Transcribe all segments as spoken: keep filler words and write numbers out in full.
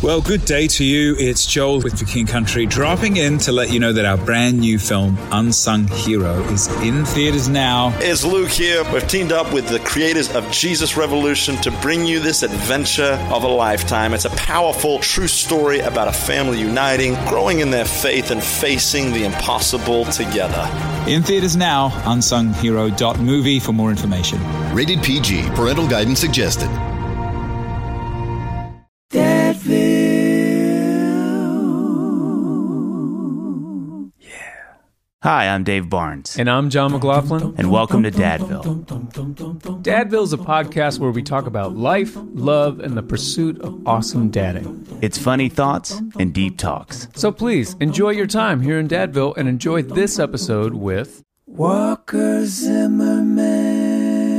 Well, good day to you. It's Joel with The King Country, dropping in to let you know that our brand new film, Unsung Hero, is in theaters now. It's Luke here. We've teamed up with the creators of Jesus Revolution to bring you this adventure of a lifetime. It's a powerful, true story about a family uniting, growing in their faith, and facing the impossible together. In theaters now, unsung hero dot movie for more information. Rated P G. Parental guidance suggested. Hi, I'm Dave Barnes. And I'm John McLaughlin. And welcome to Dadville. Dadville is a podcast where we talk about life, love, and the pursuit of awesome dadding. It's funny thoughts and deep talks. So please, enjoy your time here in Dadville and enjoy this episode with Walker Zimmerman.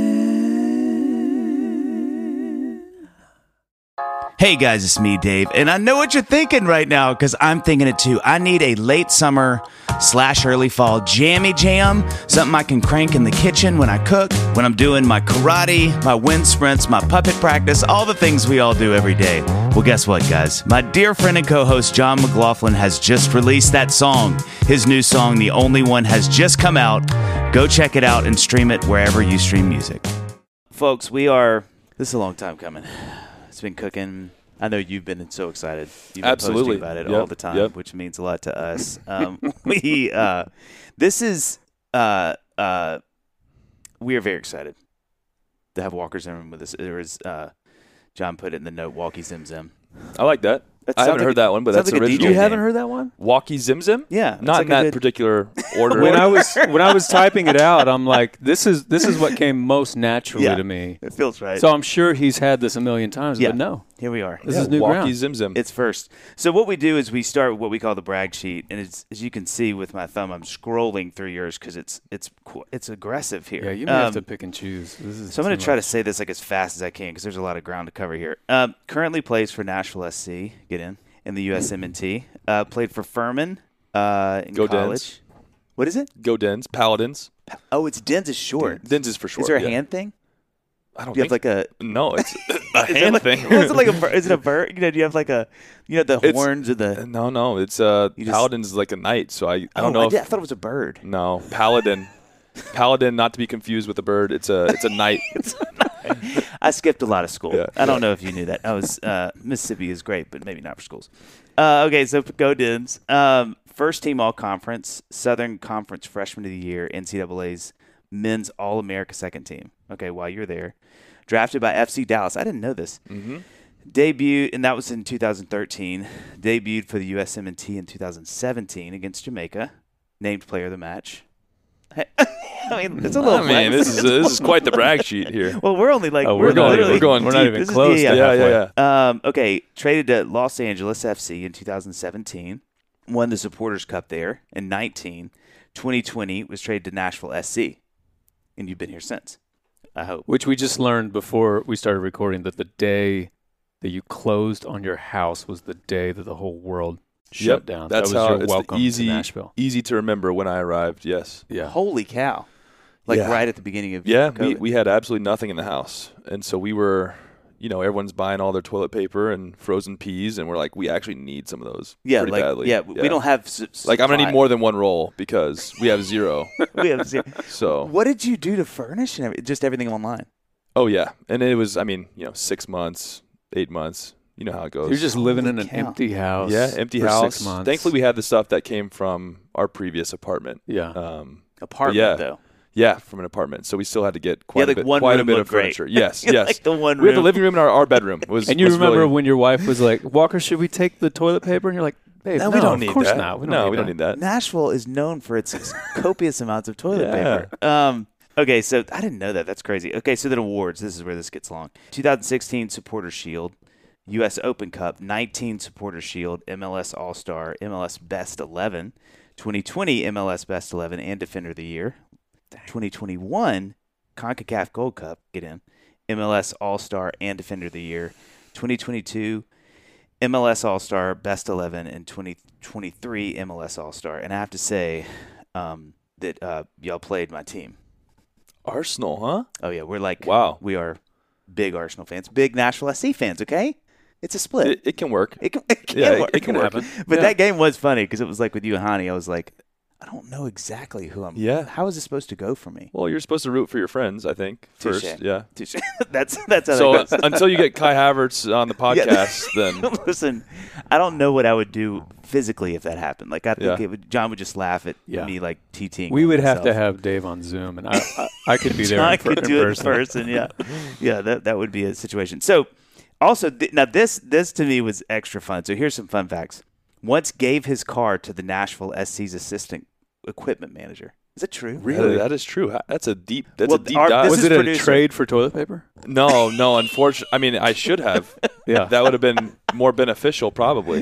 Hey guys, it's me, Dave, and I know what you're thinking right now because I'm thinking it too. I need a late summer slash early fall jammy jam, something I can crank in the kitchen when I cook, when I'm doing my karate, my wind sprints, my puppet practice, all the things we all do every day. Well, guess what, guys? My dear friend and co-host John McLaughlin has just released that song. His new song, The Only One, has just come out. Go check it out and stream it wherever you stream music. Folks, we are... This is a long time coming. It's been cooking. I know you've been so excited. You've been Absolutely. posting about it Yep. all the time, Yep. which means a lot to us. Um, we, uh, this is, uh, uh, we are very excited to have Walker Zimmerman with us. There was, uh, John put it in the note, Walkie Zim Zim. I like that. That I haven't sounds heard like that one, but that's sounds like a original. D J You haven't name. heard that one? Walkie Zim Zim? Yeah, it's Not like in a that good- particular order. When I was when I was typing it out, I'm like, this is this is what came most naturally Yeah. to me. It feels right. So I'm sure he's had this a million times, Yeah. but no. Here we are. This yeah, is new Walkie ground. Zim Zim. It's first. So what we do is we start with what we call the brag sheet, and it's as you can see with my thumb, I'm scrolling through yours because it's it's qu- it's aggressive here. Yeah, you may have Um, to pick and choose. This is So I'm going too to try to much. say this like as fast as I can because there's a lot of ground to cover here. Um, currently plays for Nashville S C. Get in in the U S M N T. Uh, played for Furman uh, in Go college. Dens. What is it? Go Dens. Paladins. Oh, it's Dens is short. Dens is for short. Is there a yeah. hand thing? I don't Do you have think. like a no, it's a is it hand like, thing. Is it like a bir- is it a bird? You know, do you have like a you know the It's- horns and the? No, no. It's uh, You just- Paladins is like a knight, so I, I Oh, don't know I, if. did- I thought it was a bird. No, Paladin. Paladin, not to be confused with a bird. It's a it's a knight. I skipped a lot of school. Yeah, I don't yeah. know if you knew that. I was uh, Mississippi is great, but maybe not for schools. Uh, okay, so go Dens. Um, first team All Conference, Southern Conference Freshman of the Year, N C double A's Men's All America second team. Okay, while you're there, drafted by F C Dallas. I didn't know this. Mm-hmm. Debuted, and that was in two thousand thirteen. Debuted for the U S M N T in two thousand seventeen against Jamaica. Named Player of the Match. I mean, it's a little. I mean, this is this is quite the brag sheet here. Well, we're only like Oh, we're, we're going- literally- we're going We're not deep. even This is- close. yeah, to Yeah, halfway. yeah, yeah. Um, okay, traded to Los Angeles F C in two thousand seventeen. Won the Supporters Cup there in nineteen. twenty twenty was traded to Nashville S C, and you've been here since. I hope. Which we just learned before we started recording that the day that you closed on your house was the day that the whole world shut Yep, down. That's that was how your it's welcome easy, to Nashville. easy to remember when I arrived. Yes. Yeah. Holy cow! Like Yeah. right at the beginning of Yeah, COVID. we, we had absolutely nothing in the house. And so we were, you know, everyone's buying all their toilet paper and frozen peas. And we're like, we actually need some of those yeah, pretty like badly. yeah, we don't have su- Like, I'm going to supply. need more than one roll because we have zero. we have zero. So, What did you do to furnish and every, just everything online? oh, yeah. And it was, I mean, you know, six months, eight months. You know how it goes. You're just living in Holy an cow. empty house. yeah, empty for house. Six months. Thankfully, we had the stuff that came from our previous apartment. Yeah. Um, Apartment yeah. though. yeah, from an apartment. So we still had to get quite Yeah, like a bit, one quite a room bit of looked great. furniture. Yes, You had, yes. like the one we had the room. living room and our, our bedroom. Was and you was remember really, when your wife was like, Walker, should we take the toilet paper? And you're like, babe, No, no, we don't of need course that. not. We don't no, need we that. don't need that. Nashville is known for its copious amounts of toilet Yeah. paper. Um, okay, so I didn't know that. That's crazy. Okay, so then awards. This is where this gets long. twenty sixteen Supporters Shield, U S Open Cup, nineteen Supporters Shield, M L S All-Star, M L S Best eleven, twenty twenty M L S Best eleven and Defender of the Year, twenty twenty-one CONCACAF Gold Cup, get in, M L S All-Star and Defender of the Year, twenty twenty-two M L S All-Star, Best eleven, and twenty twenty-three M L S All-Star. And I have to say um, that uh, y'all played my team. Arsenal, huh? Oh, yeah, we're like, Wow. we are big Arsenal fans, big Nashville S C fans, okay? It's a split. It, it can work. It can, it can Yeah, it- work. it can work. But Yeah. that game was funny because it was like with you and Hani, I was like, I don't know exactly who I'm. Yeah. How is it supposed to go for me? Well, you're supposed to root for your friends, I think, first. Touche. Yeah. Touche. that's that's how So that goes. until you get Kai Havertz on the podcast, then Listen, I don't know what I would do physically if that happened. Like I think Yeah. it would, John would just laugh at Yeah. me like TTing. We on would have to myself. have Dave on Zoom, and I I, I could be there John in, per- could in do person. it in person. Yeah, yeah, that that would be a situation. So, also th- now this this to me was extra fun. So here's some fun facts. Once gave his car to the Nashville S C's assistant equipment manager. Is it true? Really? That is true. That's a deep. That's Well, a deep our- dive. this Was is it a producer. trade for toilet paper? No, no. Unfortunately, I mean, I should have. Yeah. That would have been more beneficial, probably.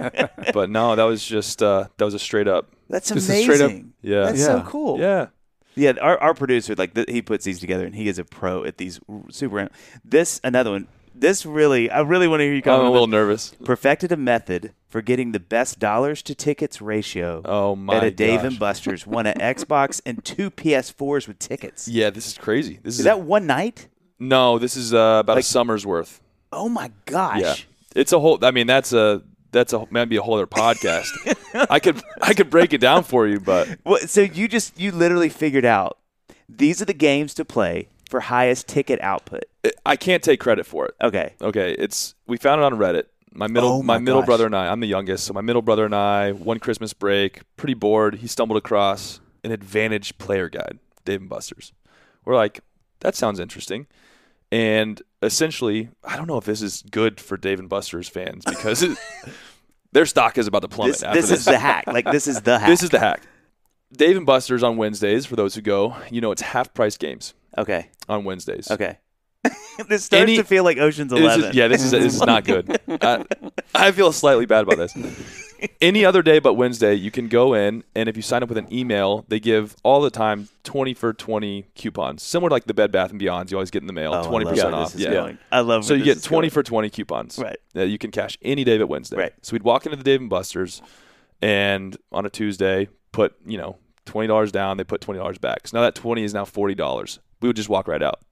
But no, that was just uh, that was a straight up. That's Just a amazing. straight up- Yeah. That's so Yeah. cool. Yeah. Yeah, our our producer, like the, he puts these together, and he is a pro at these r- super. This another one. This really, I really want to hear you I'm comment. a on little this. nervous. Perfected a method for getting the best dollars to tickets ratio Oh my at a Dave gosh. and Buster's. Won an Xbox and two P S fours with tickets. Yeah, this is crazy. This is, Is that one night? no. This is uh, about Like- a summer's worth. Oh my gosh! Yeah, it's a whole. I mean, that's a that's a maybe a whole other podcast. I could I could break it down for you, but Well, so you just you literally figured out these are the games to play for highest ticket output. it, I can't take credit for it. Okay. Okay, it's we found it on Reddit. My middle Oh my, my middle gosh. brother and I. I'm the youngest, so my middle brother and I. One Christmas break, pretty bored. He stumbled across an Advantage player guide, Dave and Buster's. We're like, that sounds interesting. And essentially, I don't know if this is good for Dave and Buster's fans because it, their stock is about to plummet This, after this this. is the hack. Like this is the hack. This is the hack. Dave and Buster's on Wednesdays, for those who go, you know it's half price games okay. on Wednesdays. Okay. This starts Any- to feel like Ocean's This Eleven. is, yeah, this is this is not good. I, I feel slightly bad about this. Any other day but Wednesday, you can go in, and if you sign up with an email, they give all the time twenty for twenty coupons, similar to like the Bed Bath and Beyonds. You always get in the mail, Oh, I twenty love percent where off. this is Yeah. going. I love. So where you this get is twenty going. for twenty coupons. Right. That you can cash any day but Wednesday. Right. So we'd walk into the Dave and Buster's, and on a Tuesday, put you know twenty dollars down. They put twenty dollars back. So now that twenty is now forty dollars. We would just walk right out.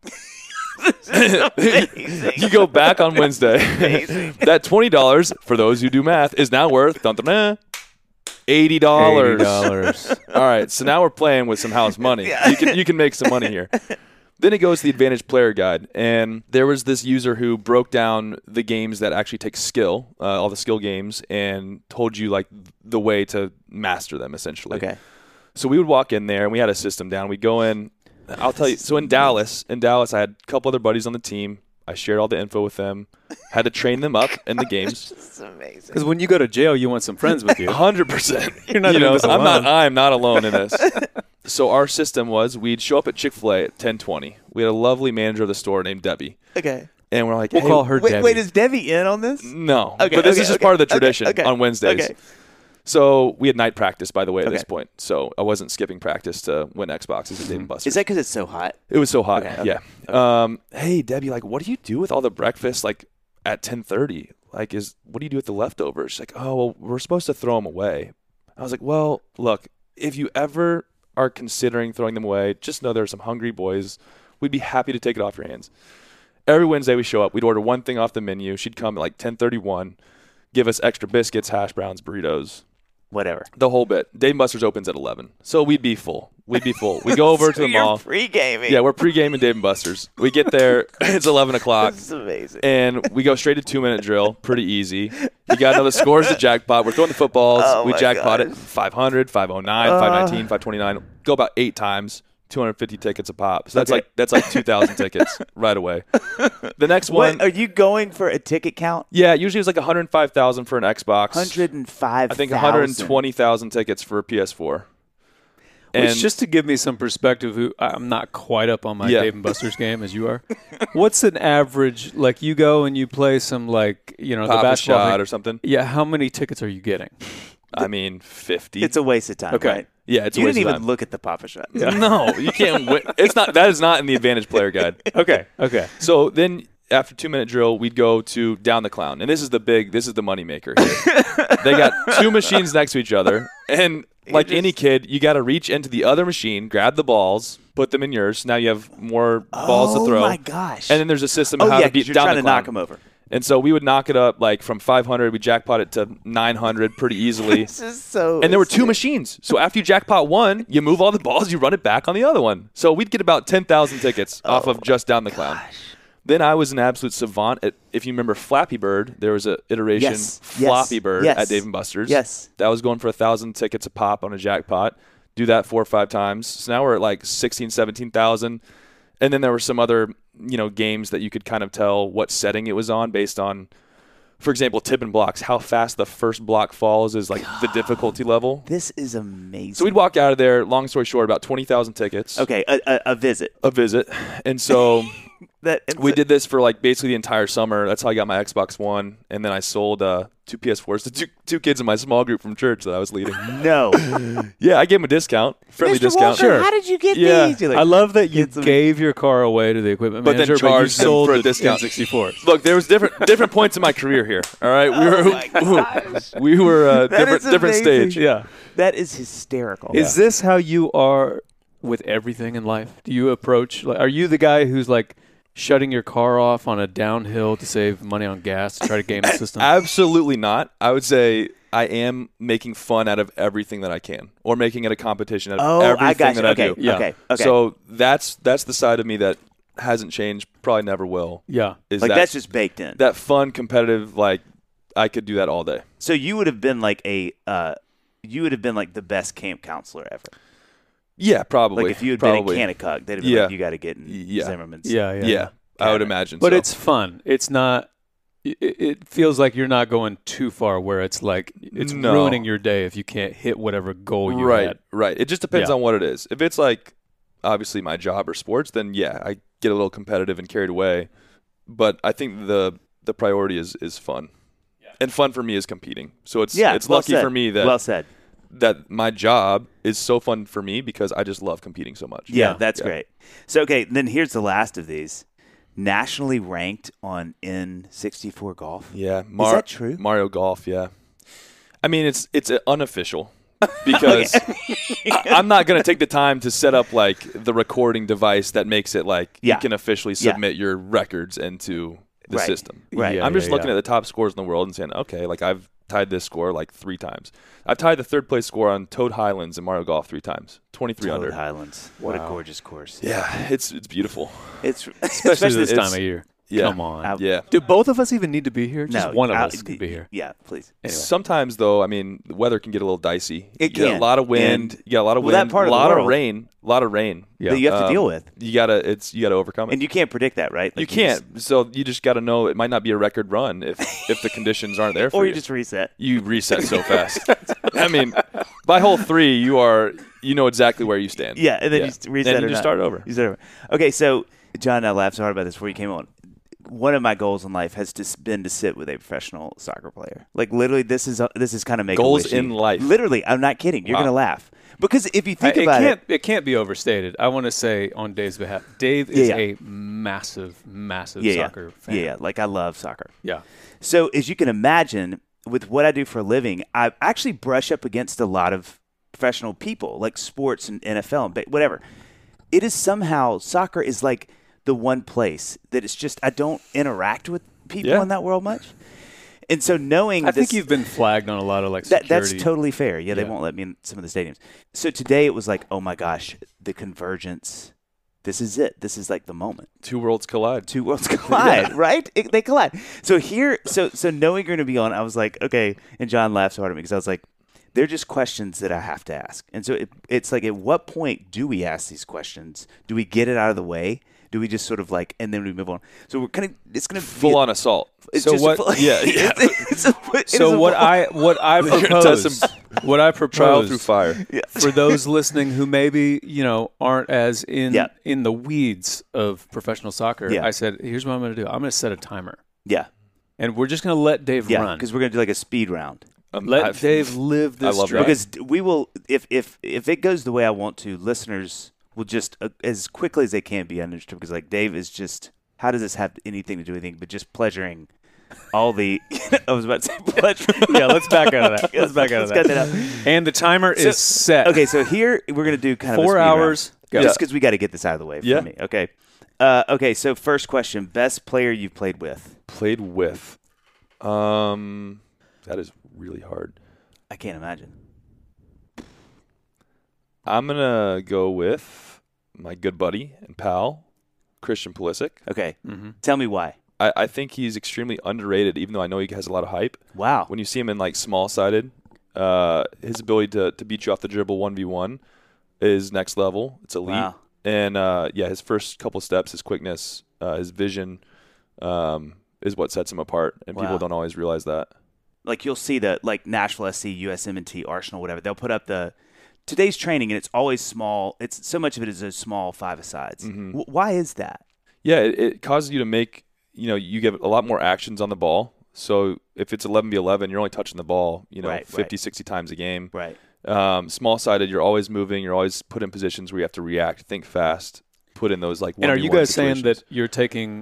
You go back on Wednesday. That twenty dollars, for those who do math, is now worth dun, dun, dun, eighty dollars. eighty dollars. All right, so now we're playing with some house money. You can you can make some money here. Then it goes to the Advantage Player Guide, and there was this user who broke down the games that actually take skill, uh, all the skill games, and told you like the way to master them essentially. Okay. So we would walk in there, and we had a system down. We'd go in. I'll tell you. So in Dallas, in Dallas, I had a couple other buddies on the team. I shared all the info with them. Had to train them up in the games. It's amazing. Because when you go to jail, you want some friends with you. Hundred percent. You're not You in know, this I'm not. alone. I am not alone in this. So our system was we'd show up at Chick-fil-A at ten twenty. We had a lovely manager of the store named Debbie, Okay. and we're like, We'll hey, call her Wait, Debbie. wait, is Debbie in on this? No, Okay, but this okay, is just okay, part of the okay, tradition okay, on Wednesdays. okay. So we had night practice, by the way, at Okay. this point. So I wasn't skipping practice to win Xboxes at Dave and Buster's. Is that because it's so hot? It was so hot. Okay, okay, Yeah. Um, hey, Debbie, like, what do you do with all the breakfast, like, at ten thirty? Like, is what do you do with the leftovers? She's like, oh, well, we're supposed to throw them away. I was like, well, look, if you ever are considering throwing them away, just know there are some hungry boys. We'd be happy to take it off your hands. Every Wednesday we show up. We'd order one thing off the menu. She'd come at like ten thirty-one, give us extra biscuits, hash browns, burritos, Whatever. the whole bit. Dave and Buster's opens at eleven. So we'd be full. We'd be full. We go over So to the you're mall. pre-gaming. Yeah, we're pre-gaming Dave and Buster's. We get there. It's eleven o'clock. This is amazing. And we go straight to two-minute drill. Pretty easy. You got to know the scores, the jackpot. We're throwing the footballs. Oh we my jackpot gosh. it. five hundred, five oh nine, Uh. five nineteen, five twenty-nine. Go about eight times. two hundred fifty tickets a pop. So that's Okay. like that's like two thousand tickets right away. The next What one, are you going for a ticket count? yeah, usually it's like one hundred five thousand for an Xbox. Hundred and five. I think one hundred twenty thousand tickets for a P S four. And Which, just to give me some perspective, who I'm not quite up on my Yeah. Dave and Buster's game as you are. What's an average? Like you go and you play some like you know Pop the a basketball shot thing. or something. Yeah, how many tickets are you getting? I mean, fifty. It's a waste of time. Okay. Right? yeah, it's a You waste didn't of even time. look at the Papa shot. No, you can't win. It's not. That is not in the Advantage Player Guide. Okay, okay. So then, after two minute drill, we'd go to Down the Clown, and this is the big. This is the moneymaker here. They got two machines next to each other, and like just- any kid, you got to reach into the other machine, grab the balls, put them in yours. Now you have more balls oh to throw. my gosh. And then there's a system oh of how yeah, to beat 'cause you're Down trying the to Clown. knock him over. And so we would knock it up like from five hundred, we jackpot it to nine hundred pretty easily. This is so. And there were two machines. So after you jackpot one, you move all the balls, you run it back on the other one. So we'd get about ten thousand tickets oh off of just Down the Clown. Then I was an absolute savant at, if you remember Flappy Bird, there was a iteration Yes. Floppy Yes. Bird Yes. at Dave and Buster's. Yes. That was going for a thousand tickets a pop on a jackpot. Do that four or five times. So now we're at like sixteen, seventeen thousand. And then there were some other, you know, games that you could kind of tell what setting it was on based on, for example, tipping blocks. How fast the first block falls is like the difficulty level. This is amazing. So we'd walk out of there, long story short, about twenty thousand tickets. Okay, a, a, a visit. A visit. And so That we did this for like basically the entire summer. That's how I got my Xbox One. And then I sold uh, two P S fours to two, two kids in my small group from church that I was leading. No. Yeah, I gave them a discount. Friendly Mister discount. Walker, how did you get Yeah. these? You're like, I love that you It's a- gave your car away to the equipment But then manager, but you charged them sold for a the discount. N sixty-four. Look, there was different different points in my career here. All right, we were we were uh, That different is different amazing. stage. Yeah. that is hysterical. Is this how you are with everything in life? Do you approach, like, are you the guy who's like shutting your car off on a downhill to save money on gas to try to game the system? Absolutely not. I would say I am making fun out of everything that I can, or making it a competition out of Oh, everything I got you. that Okay, I do. Yeah. okay, okay. So that's that's the side of me that hasn't changed, probably never will. Yeah. Is like that, that's just baked in. that fun, competitive, like I could do that all day. So you would have been like a, uh, you would have been like the best camp counselor ever. Yeah, probably. Like if you had probably. been in Kanakuk, they'd have been Yeah. like, you got to get in Yeah. Zimmerman's. Yeah, yeah. Yeah, I would Got it. imagine. But so. it's fun. It's not, it, it feels like you're not going too far where it's like, it's No. ruining your day if you can't hit whatever goal you right, had. right. It just depends Yeah. on what it is. If it's like obviously my job or sports, then yeah, I get a little competitive and carried away. But I think the the priority is is fun, and fun for me is competing. So it's Yeah, it's well lucky said. for me that well said. that my job is so fun for me because I just love competing so much. Yeah, that's Yeah. great. So okay, then here's the last of these. Nationally ranked on N sixty-four golf. Yeah, Is that true? Mario Golf, yeah. I mean, it's it's unofficial because I, I'm not going to take the time to set up like the recording device that makes it like Yeah. you can officially Yeah. submit your records into the Right. system. Right. Yeah, I'm just yeah, looking yeah. at the top scores in the world and saying, okay, like I've tied this score like three times. I've tied the third place score on Toad Highlands in Mario Golf three times, twenty-three Toad under. Highlands. What a Wow. gorgeous course. Yeah, it's it's beautiful. It's Especially this it's- time of year. Yeah. Come on. I- Yeah. Do both of us even need to be here? Just No, one of I- us could be here. Yeah, please. Anyway. Sometimes, though, I mean, the weather can get a little dicey. It you get can. a lot of wind. And- you got a lot of well, that wind. part a of the lot world- of rain. A lot of rain. Yeah. That you have to Um, deal with. You gotta. It's you gotta overcome it. And you can't predict that, right? you Like can't. just- so you just gotta know it might not be a record run if if the conditions aren't there for or you. you just reset. you reset so fast. I mean, by hole three, you are you know exactly where you stand. Yeah, and then you s- reset Then you or just not. start over. You start over. Okay, so John, I laughed so hard about this before you came on. One of my goals in life has just been to sit with a professional soccer player. Like literally, this is a, this is kind of make Goals a wishy. in life. Literally, I'm not kidding. You're Wow. gonna laugh because if you think I- it about can't it, it can't be overstated. I want to say on Dave's behalf, Dave Yeah, is yeah. a massive, massive yeah, soccer yeah, fan. yeah, yeah, like I love soccer. Yeah. So as you can imagine, with what I do for a living, I actually brush up against a lot of professional people, like sports and N F L and ba- whatever. It is somehow soccer is like the one place that it's just I don't interact with people Yeah. in that world much, and so knowing I this, think you've been flagged on a lot of like that, security. that's totally fair. Yeah, they Yeah. won't let me in some of the stadiums. So today it was like, oh my gosh, the convergence. This is it. This is like the moment. Two worlds collide. Two worlds collide, right? It, they collide. So here, so so knowing you're going to be on, I was like, okay. And John laughed so hard at me because I was like, they're just questions that I have to ask. And so it, it's like, at what point do we ask these questions? Do we get it out of the way? Do we just sort of like, and then we move on? So we're kind of, it's going to Full on assault. It's So just what- full- yeah, yeah. it's a- it is So a what full- I what I You're gonna propose test what I Trial propose through fire. for those listening who maybe you know aren't as in Yeah. in the weeds of professional soccer, Yeah. I said, here's what I'm going to do. I'm going to set a timer, yeah, and we're just going to let Dave yeah, run. because we're going to do like a speed round. Um, Let I've- Dave live this I love dream. that. Because d- we will, if if if it goes the way I want to, listeners will just uh, as quickly as they can be uninterested. Because like Dave is just, how does this have anything to do with anything but just pleasuring all the? I was about to say pleasuring. yeah, let's back out of that. Let's back out of Let's that. cut that out. And the timer So- is set. Okay, so here we're gonna do kind of a Four speed round. hours, go. just because we got to get this out of the way for Yeah. me. Okay, Uh, okay, so first question: best player you've played with? Played with. Um, that is really hard. I can't imagine. I'm gonna go with my good buddy and pal, Christian Pulisic. Okay, Mm-hmm. tell me why. I, I think he's extremely underrated, even though I know he has a lot of hype. Wow. When you see him in like small-sided, uh, his ability to, to beat you off the dribble one v one is next level. It's elite. Wow. And uh, yeah, his first couple steps, his quickness, uh, his vision, um, is what sets him apart, and Wow. people don't always realize that. Like you'll see the like Nashville S C, U S M and T, Arsenal, whatever. They'll put up the today's training, and it's always small. It's so much of it is a small five-a-sides. Mhm. W- why is that? Yeah, it, it causes you to make, you know, you get a lot more actions on the ball. So if it's eleven v eleven, you're only touching the ball, you know, Right, fifty, right. sixty times a game. Right. Um, small-sided, you're always moving. You're always put in positions where you have to react, think fast, put in those like And are you one v one guys saying situations. that you're taking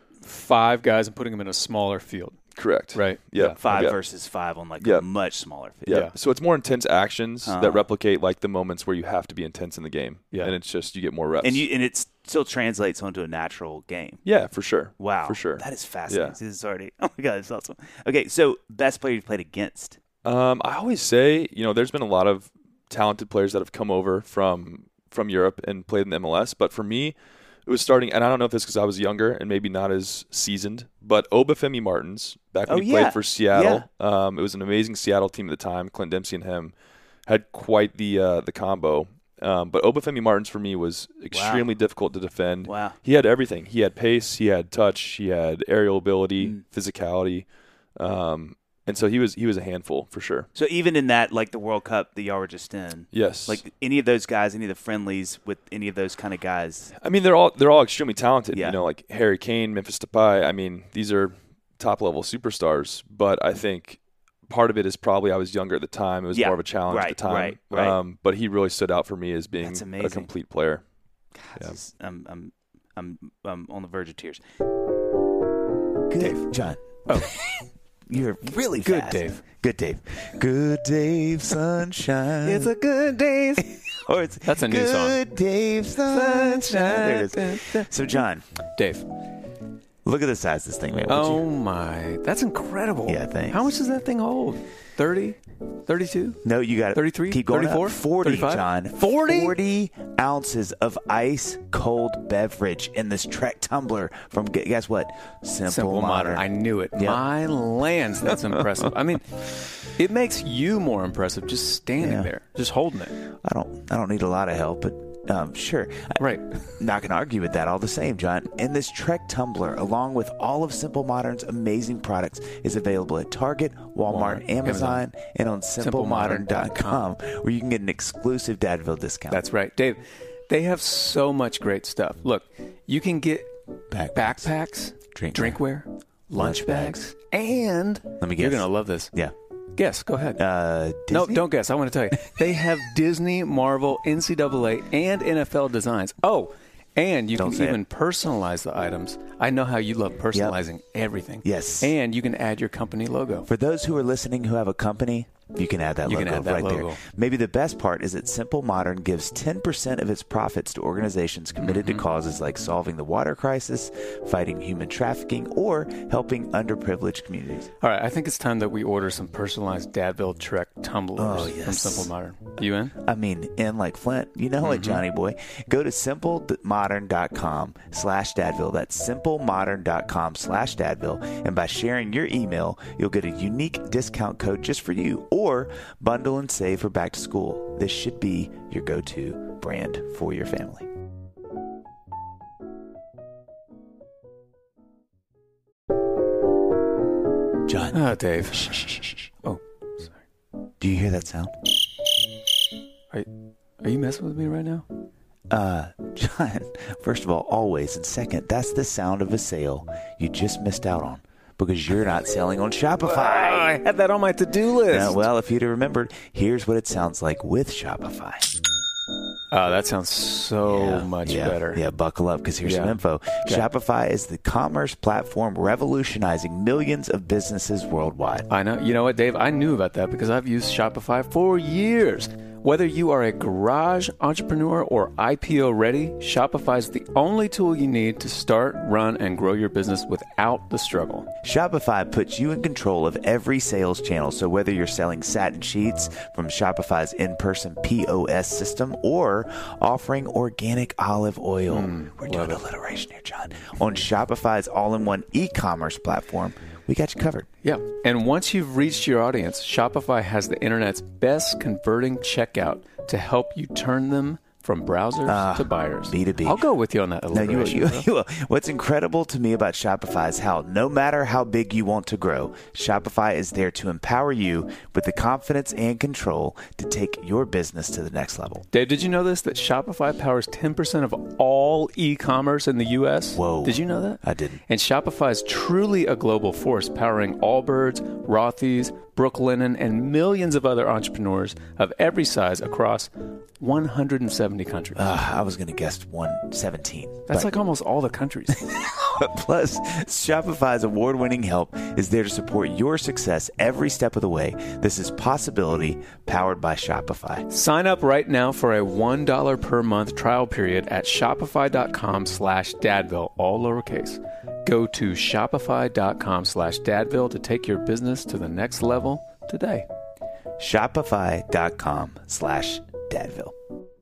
five guys and putting them in a smaller field? Correct. Right. Yeah. Five yeah. versus five on like Yeah. a much smaller field. Yeah. Yeah. So it's more intense actions Uh-huh. that replicate like the moments where you have to be intense in the game. Yeah. And it's just you get more reps. And you and it still translates onto a natural game. yeah, for sure. Wow. For sure. That is fascinating. Yeah. This is already oh my god, it's awesome. Okay, so best player you played against. Um, I always say, you know, there's been a lot of talented players that have come over from from Europe and played in the M L S, but for me, it was starting, and I don't know if it's because I was younger and maybe not as seasoned, but Obafemi Martins, back when Oh, he yeah. played for Seattle, um, it was an amazing Seattle team at the time. Clint Dempsey and him had quite the uh, the combo. Um, but Obafemi Martins for me was extremely difficult to defend. Wow. He had everything. He had pace, he had touch, he had aerial ability, Mm. physicality, um, and so he was he was a handful for sure. So even in that, like the World Cup that y'all were just in, Yes, like any of those guys, any of the friendlies with any of those kind of guys. I mean, they're all they're all extremely talented. Yeah. You know, like Harry Kane, Memphis Depay. I mean, these are top level superstars. But I think part of it is probably I was younger at the time. It was Yeah. more of a challenge Right, at the time. right, right. Um, but he really stood out for me as being That's a amazing. complete player. God, this is- I'm, I'm, I'm, I'm on the verge of tears. Dave. Good, John. Oh. You're really Good fast. Dave. Good Dave. Good Dave Sunshine. It's a good day. or it's That's a new song. Good Dave Sunshine. There it is. So John, Dave. look at the size of this thing, man. Would Oh, you- my. That's incredible. Yeah, thanks. How much does that thing hold? thirty? thirty-two? No, you got it. thirty-three? Keep going. thirty-four? Up. forty, thirty-five? John. forty? forty ounces of ice cold beverage in this Trek tumbler from gu- guess what? Simple, Simple Modern. Modern. I knew it. Yep. My lands, that's impressive. I mean, it makes you more impressive just standing Yeah. there, just holding it. I don't. I don't need a lot of help, but um, sure. I- Right. Not gonna argue with that. All the same, John. And this Trek tumbler, along with all of Simple Modern's amazing products, is available at Target, Walmart, Walmart, Amazon, Amazon, and on simple modern dot com, simplemodern where you can get an exclusive Dadville discount. That's right. Dave, they have so much great stuff. Look, you can get Backpacks. backpacks, Drinkware. drinkware, lunch Lunch bags, and Let me you're guess. going to love this. Yeah. Guess. Go ahead. Uh, No, Disney? don't guess. I want to tell you. They have Disney, Marvel, N C double A, and N F L designs. Oh, and you Don't can say even personalize the items. I know how you love personalizing everything. Yes. And you can add your company logo. For those who are listening who have a company, you can add that You logo can add that right logo. there. Maybe the best part is that Simple Modern gives ten percent of its profits to organizations committed Mm-hmm. to causes like solving the water crisis, fighting human trafficking, or helping underprivileged communities. All right, I think it's time that we order some personalized Dadville Trek tumblers Oh, from yes. Simple Modern. You in? I mean, in like Flint, you know it, Johnny boy. Go to simple modern dot com slash Dadville. That's simple modern dot com slash Dadville. And by sharing your email, you'll get a unique discount code just for you, or bundle and save for back to school. This should be your go-to brand for your family. John, Oh, Dave. Oh, do you hear that sound? are, are you messing with me right now? Uh, John, first of all, always. And second, that's the sound of a sale you just missed out on because you're not selling on Shopify. I had that on my to-do list. Yeah, well, if you'd have remembered, here's what it sounds like with Shopify. Oh, that sounds so Yeah, much yeah, better. Yeah, buckle up because here's Yeah. some info. Okay. Shopify is the commerce platform revolutionizing millions of businesses worldwide. I know. You know what, Dave? I knew about that because I've used Shopify for years. Whether you are a garage entrepreneur or I P O ready, Shopify is the only tool you need to start, run, and grow your business without the struggle. Shopify puts you in control of every sales channel. So whether you're selling satin sheets from Shopify's in-person P O S system or offering organic olive oil, mm, we're doing alliteration here, John, on Shopify's all-in-one e-commerce platform, we got you covered. Yeah. And once you've reached your audience, Shopify has the internet's best converting checkout to help you turn them from browsers uh, to buyers. B two B. I'll go with you on that. No, you will, you, will, you will. What's incredible to me about Shopify is how no matter how big you want to grow, Shopify is there to empower you with the confidence and control to take your business to the next level. Dave, did you know this? That Shopify powers ten percent of all e-commerce in the U S? Whoa. Did you know that? I didn't. And Shopify is truly a global force, powering Allbirds, Rothy's, Brooklinen, and millions of other entrepreneurs of every size across one hundred seventy countries. Uh, I was going to guess one hundred seventeen. That's like almost all the countries. Plus, Shopify's award-winning help is there to support your success every step of the way. This is Possibility, powered by Shopify. Sign up right now for a one dollar per month trial period at shopify.com slash dadville, all lowercase. Go to shopify.com slash dadville to take your business to the next level today. Shopify.com slash dadville.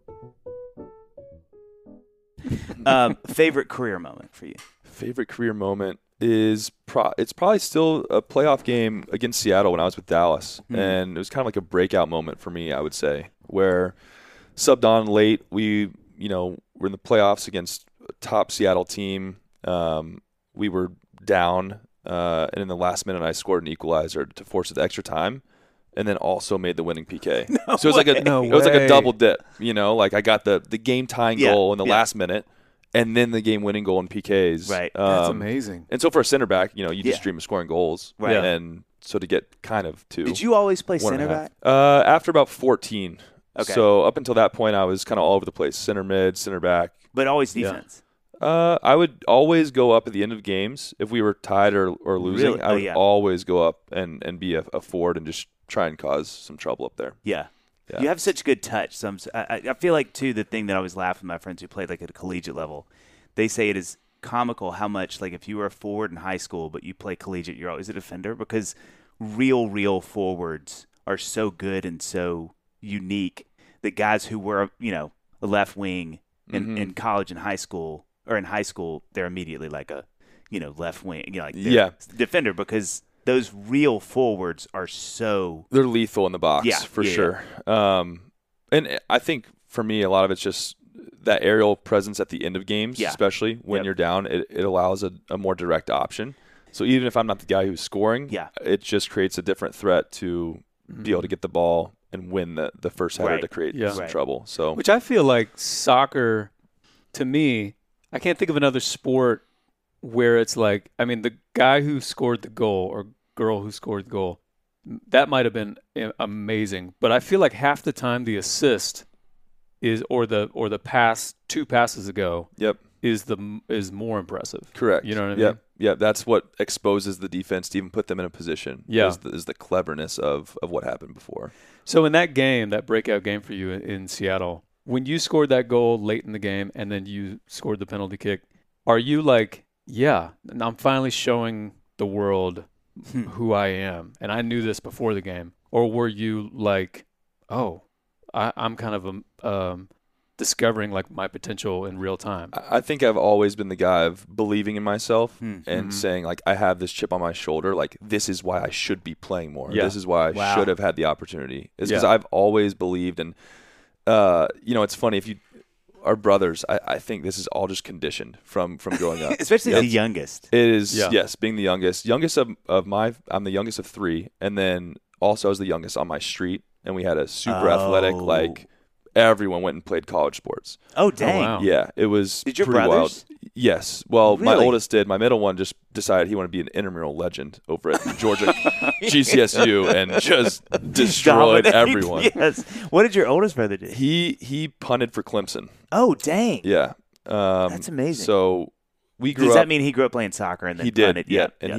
um, favorite career moment for you? Favorite career moment is pro- it's probably still a playoff game against Seattle when I was with Dallas. Mm. And it was kind of like a breakout moment for me, I would say, where subbed on late. We, you know, were in the playoffs against a top Seattle team. Um, we were down, uh, and in the last minute, I scored an equalizer to force it to extra time, and then also made the winning P K. No so it was like a no it was way. like a double dip. You know, like I got the the game tying yeah, goal in the yeah. last minute, and then the game winning goal in P Ks. Right, um, that's amazing. And so for a center back, you know, you just Yeah. dream of scoring goals, Right. Yeah. and so to get kind of two. Did you always play one and center a half. back? Uh, after about fourteen. Okay. So up until that point, I was kind of all over the place: center mid, center back. But always Yeah. defense. Uh, I would always go up at the end of games if we were tied or, or losing. Really? I Oh, would yeah. always go up and, and be a, a forward and just try and cause some trouble up there. Yeah. Yeah. You have such good touch. So I'm, s- I, I feel like, too, the thing that I always laugh at my friends who played like at a collegiate level, they say it is comical how much, like if you were a forward in high school but you play collegiate, you're always a defender, because real, real forwards are so good and so unique that guys who were, you know, a left wing in, Mhm. in college and high school, or in high school, they're immediately like a, you know, left wing, you know, like they're Yeah. defender, because those real forwards are so They're lethal in the box, Yeah, for yeah, sure. Um, and I think for me, a lot of it's just that aerial presence at the end of games, Yeah. especially when Yep. you're down. It, it allows a, a more direct option. So even if I'm not the guy who's scoring, Yeah. it just creates a different threat to be able to get the ball and win the, the first header Right. to create Yeah. some Right. trouble. So Which I feel like soccer, to me, I can't think of another sport where it's like, I mean, the guy who scored the goal or girl who scored the goal, that might have been a- amazing. But I feel like half the time the assist is, or the or the pass two passes ago, Yep. is the is more impressive. Correct. You know what I mean? Yep. Yeah, that's what exposes the defense to even put them in a position. Yeah. Is the, is the cleverness of, of what happened before. So in that game, that breakout game for you in, in Seattle, when you scored that goal late in the game and then you scored the penalty kick, are you like, yeah, I'm finally showing the world who I am, and I knew this before the game? Or were you like, oh, I, I'm kind of um, um, discovering like my potential in real time? I I think I've always been the guy of believing in myself Hmm. and saying, like, I have this chip on my shoulder. Like, this is why I should be playing more. Yeah. This is why I Wow. should have had the opportunity. It's because Yeah. I've always believed. And, uh, you know, it's funny. If you are brothers, I, I think this is all just conditioned from, from growing up. especially Yeah. the youngest. It is, Yeah. yes, being the youngest. Youngest of, of my, I'm the youngest of three. And then also I was the youngest on my street. And we had a super athletic, Oh. like, everyone went and played college sports. Oh, dang. wow. Yeah, it was Did your pretty brothers? wild. Yes. Well, my Really? oldest did. My middle one just decided he wanted to be an intramural legend over at Georgia G C S U and just destroyed Dominate. everyone. Yes. What did your oldest brother do? He he punted for Clemson. Oh, dang. Yeah. Um, That's amazing. So we grew Does up. that mean he grew up playing soccer and then he did? punted? Yeah. Yeah. And yeah. he had the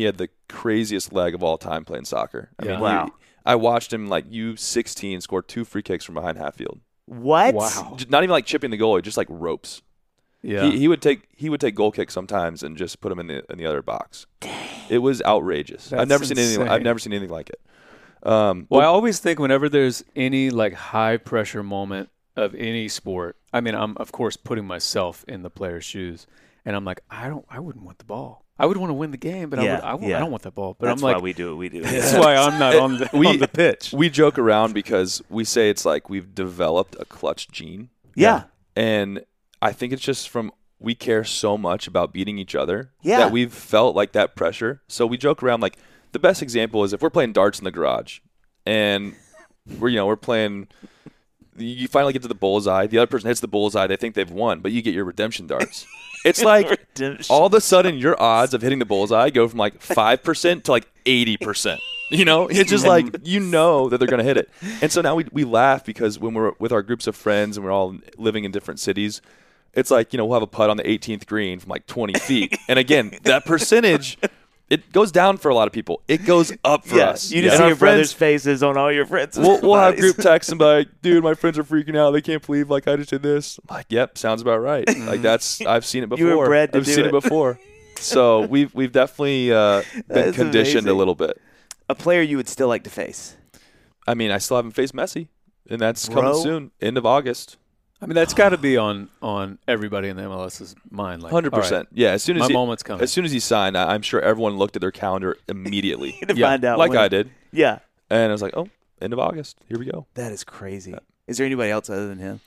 craziest leg of all time playing soccer. I Yeah. mean, Wow. he- I watched him like U sixteen score two free kicks from behind half field. What? Wow. J- Not even like chipping the goalie, just like ropes. Yeah. He, he would take he would take goal kicks sometimes and just put him in the in the other box. It was outrageous. That's I've never seen anything. I've insane. never seen anything like it. Um, Well, I but- always think whenever there's any like high pressure moment of any sport, I mean, I'm of course putting myself in the player's shoes, and I'm like, I don't, I wouldn't want the ball. I would want to win the game, but I, Yeah, would, I, w- yeah. I don't want that ball. But That's I'm like, why we do what we do. that's why I'm not on the We- on the pitch. we joke around because we say it's like we've developed a clutch gene. Yeah. And I think it's just from we care so much about beating each other Yeah. that we've felt like that pressure. So we joke around like the best example is if we're playing darts in the garage and we're you know we're playing you finally get to the bullseye, the other person hits the bullseye, they think they've won, but you get your redemption darts. It's like Redemption. all of a sudden your odds of hitting the bullseye go from like five percent to like eighty percent. You know, it's just like you know that they're going to hit it. And so now we we laugh because when we're with our groups of friends and we're all living in different cities, it's like, you know, we'll have a putt on the eighteenth green from like twenty feet. And again, that percentage, it goes down for a lot of people. It goes up for Yeah. us. You just And see our your brother's friends- faces on all your friends. We'll, we'll have bodies. group texts and be like, dude, my friends are freaking out. They can't believe like I just did this. I'm like, yep, sounds about right. Like that's I've seen it before. You were bred to I've do seen it. it before. So we've we've definitely uh, been That's conditioned amazing. a little bit. A player you would still like to face. I mean, I still haven't faced Messi, and that's Bro. coming soon, end of August. I mean, that's got to be on on everybody in the M L S's mind. Like, Hundred all right, percent. Yeah, as soon as my he, moment's coming. as soon as he signed, I, I'm sure everyone looked at their calendar immediately, To Yeah, find out. like when- I did, Yeah. and I was like, oh, end of August. Here we go. That is crazy. Is there anybody else other than him?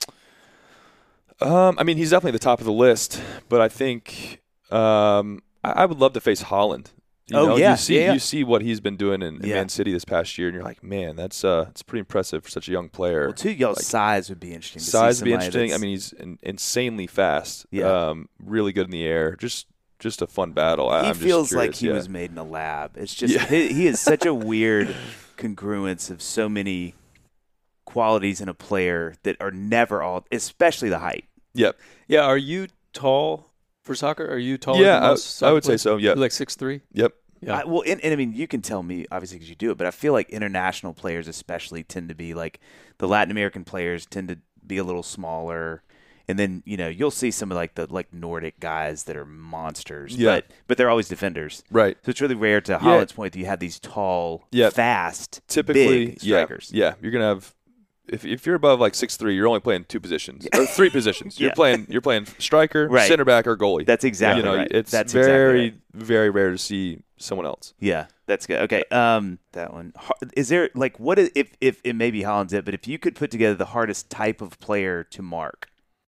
Um, I mean, he's definitely at the top of the list, but I think um, I, I would love to face Holland. You Oh, know, yeah, you see, yeah, yeah. you see what he's been doing in, in Yeah. Man City this past year, and you're like, man, that's uh, it's pretty impressive for such a young player. Well, too, y'all's Like, size would be interesting. To Size see would be somebody interesting. I that's- mean, he's in, insanely fast. Yeah. Um, really good in the air. Just, just a fun battle. I, he I'm just feels like curious, he yeah. was made in a lab. It's just Yeah. he, he is such a weird congruence of so many qualities in a player that are never all, especially the height. Yep. yeah, are you tall for soccer? Are you taller Yeah, than I- most I soccer would say players? so, yeah. You're like six three. Yep. Yeah. I, well, and, and I mean, you can tell me obviously because you do it, but I feel like international players, especially, tend to be like the Latin American players tend to be a little smaller, and then you know you'll see some of like the like Nordic guys that are monsters, Yeah. but but they're always defenders. Right. So it's really rare to Holland's point that you have these tall, Yeah. fast, Typically, big yeah, strikers. yeah, you're gonna have. If, if you're above like six three, you're only playing two positions or three positions. You're Yeah. playing you're playing striker, Right. center back, or goalie. That's exactly you know, right. It's That's very exactly right. very rare to see someone else. Yeah, that's good. Okay, um, that one. Har- Is there like what is, if if it may be Holland's it, but if you could put together the hardest type of player to mark,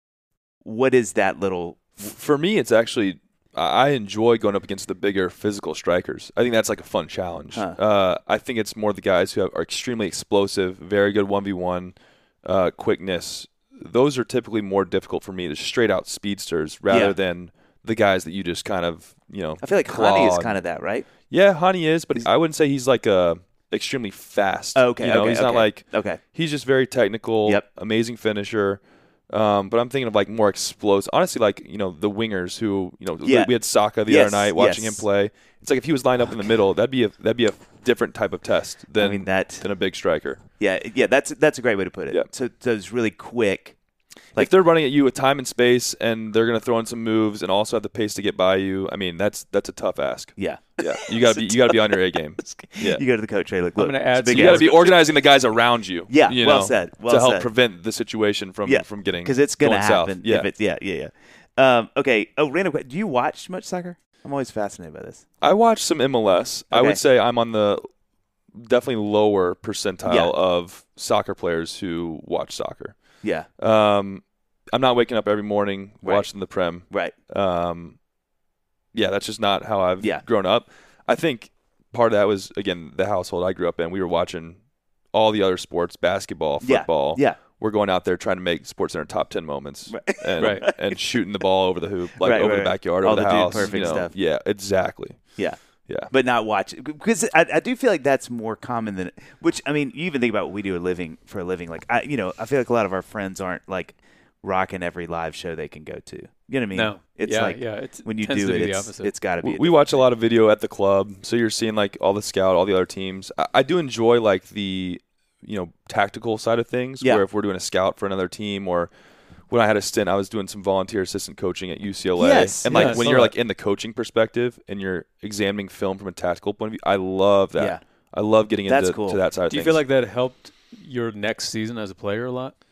what is that little? For me, it's actually I enjoy going up against the bigger physical strikers. I think that's like a fun challenge. Huh. Uh, I think it's more the guys who have, are extremely explosive, very good one v one uh, quickness. Those are typically more difficult for me to straight out speedsters rather Yeah. than the guys that you just kind of you know. I feel like Hani is claw. kind of that, right? Yeah, Hani is, but I wouldn't say he's like a extremely fast. Okay, you know, okay, he's not okay. like Okay, he's just very technical. Yep. Amazing finisher. Um, but I'm thinking of like more explosive. Honestly, like you know the wingers who you know Yeah. we had Saka the Yes, other night watching yes. him play. It's like if he was lined up in the middle, that'd be a that'd be a different type of test than I mean that. than a big striker. Yeah, yeah. That's that's a great way to put it. Yeah. So, so it's really quick. Like if they're running at you with time and space, and they're going to throw in some moves, and also have the pace to get by you. I mean, that's that's a tough ask. Yeah. Yeah, you gotta be you gotta be on your A game. Yeah. You go to the coach. Hey, look, I'm look, gonna it's a add big some- You got to ass. be organizing the guys around you. Yeah, you well know, said, well to help said. prevent the situation from Yeah, from getting because it's going to going happen. South. Yeah, If it's, yeah, yeah, yeah. Um, okay. Oh, random question. Do you watch much soccer? I'm always fascinated by this. I watch some M L S. I Okay. would say I'm on the definitely lower percentile Yeah. of soccer players who watch soccer. Yeah. Um, I'm not waking up every morning Right. watching the Prem. Right. Um, yeah, that's just not how I've Yeah. grown up. I think part of that was, again, the household I grew up in. We were watching all the other sports, basketball, Yeah. football. Yeah. We're going out there trying to make SportsCenter top ten moments Right. and, Right. and shooting the ball over the hoop, like Right, over right, the right. backyard, All over the, the dude house. perfect you know. stuff. Yeah, exactly. Yeah. Yeah. But not watch because I, I do feel like that's more common than which I mean you even think about what we do a living for a living like I you know I feel like a lot of our friends aren't like rocking every live show they can go to. You know what I mean? No. It's yeah, like yeah. It when you tends do to it, be the it's, opposite. it's got to be. We, a we different watch a thing. lot of video at the club, so you're seeing like all the scout, all the other teams. I, I do enjoy like the you know tactical side of things, Yeah. where if we're doing a scout for another team, or when I had a stint, I was doing some volunteer assistant coaching at U C L A, Yes, and like yes. when Saw you're that. like in the coaching perspective and you're examining film from a tactical point of view, I love that. Yeah. I love getting That's into cool. to that side of Do you things. feel like that helped your next season as a player a lot?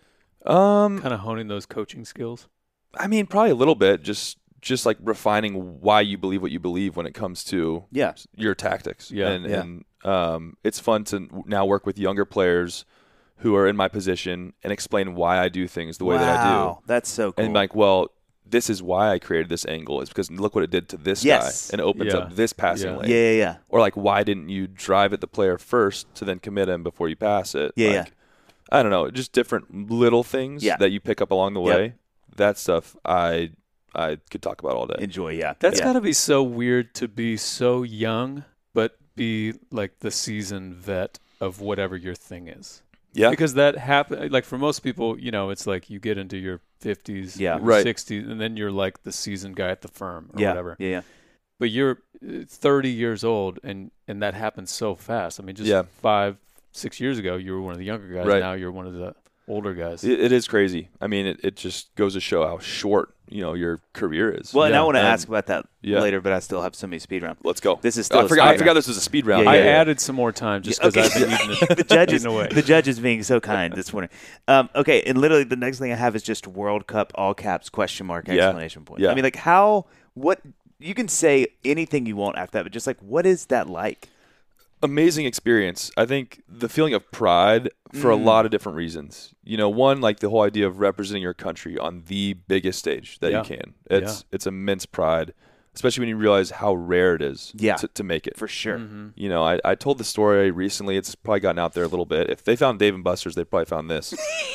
um, Kind of honing those coaching skills? I mean, probably a little bit, just just like refining why you believe what you believe when it comes to Yeah. your tactics. Yeah. and, Yeah. and um, it's fun to now work with younger players who are in my position and explain why I do things the way that I do. Wow, that's so cool. And like, well, this is why I created this angle. It's because look what it did to this Yes. guy, and it opens Yeah. up this passing Yeah. lane. yeah, yeah, yeah. Or like, why didn't you drive at the player first to then commit him before you pass it? Yeah, like, yeah. I don't know, just different little things Yeah. that you pick up along the Yep. way. That stuff I I could talk about all day. Enjoy, yeah. That's yeah. got to be so weird to be so young, but be like the seasoned vet of whatever your thing is. Yeah, Because that happen like for most people, you know, it's like you get into your fifties, Yeah. your Right. sixties, and then you're like the seasoned guy at the firm or yeah, whatever. Yeah, yeah. But you're uh, thirty years old, and and that happens so fast. I mean, just Yeah. five, six years ago, you were one of the younger guys. Right. Now you're one of the older guys. It, it is crazy. I mean, it, it just goes to show how short you know your career is. Well, and I Yeah. want to And- ask about that yeah. later, but I still have so many speed rounds. Let's go. This is still I a forgot. speed I forgot round. this was a speed round. Yeah, I yeah, yeah. added some more time just because Okay. I've been eating it, the judges, eating away. the judges being so kind this morning. Um, okay, and literally the next thing I have is just World Cup all caps question mark Yeah. exclamation point. Yeah. I mean, like how what you can say anything you want after that, but just like what is that like? Amazing experience. I think the feeling of pride for a Mm. lot of different reasons. You know, one, like the whole idea of representing your country on the biggest stage that Yeah. you can. It's it's immense pride, especially when you realize how rare it is Yeah. to, to make it. For sure. Mm-hmm. You know, I, I told the story recently. It's probably gotten out there a little bit. If they found Dave and Buster's, they probably found this.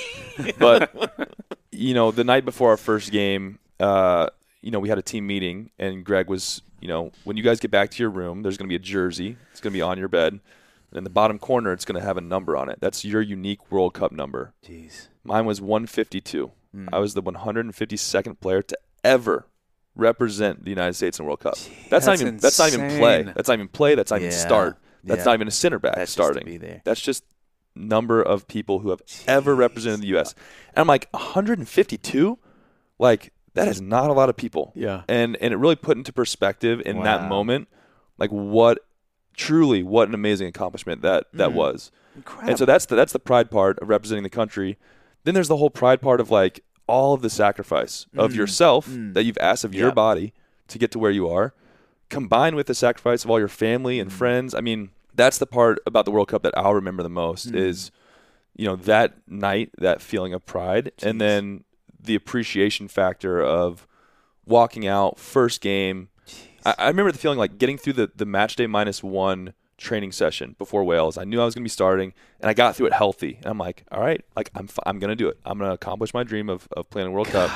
But, you know, the night before our first game, uh, you know, we had a team meeting, and Greg was, you know, when you guys get back to your room, there's going to be a jersey. It's going to be on your bed. And in the bottom corner, it's going to have a number on it. That's your unique World Cup number. Jeez. Mine was one fifty-two. Mm. I was the one hundred fifty-second player to ever represent the United States in World Cup. That's, That's not even that's not even play. insane. That's not even play. That's not even Yeah. start. That's Yeah. not even a center back That's just to starting. be there. That's just number of people who have ever represented the U S. And I'm like, one hundred fifty-two? Like, that is not a lot of people. Yeah. And and it really put into perspective in that Wow. moment, like what truly what an amazing accomplishment that that Mhm. was. Incredible. And so that's the that's the pride part of representing the country. Then there's the whole pride part of like all of the sacrifice of Mm. yourself Mm. that you've asked of your Yep. body to get to where you are, combined with the sacrifice of all your family and Mm. friends. I mean, that's the part about the World Cup that I'll remember the most Mm. is, you know, that night, that feeling of pride, Jeez. and then the appreciation factor of walking out first game. I, I remember the feeling like getting through the, the match day minus one training session before Wales. I knew I was going to be starting, and I got through it healthy. And I'm like, all right, like I'm f- I'm going to do it. I'm going to accomplish my dream of, of playing a World Cup.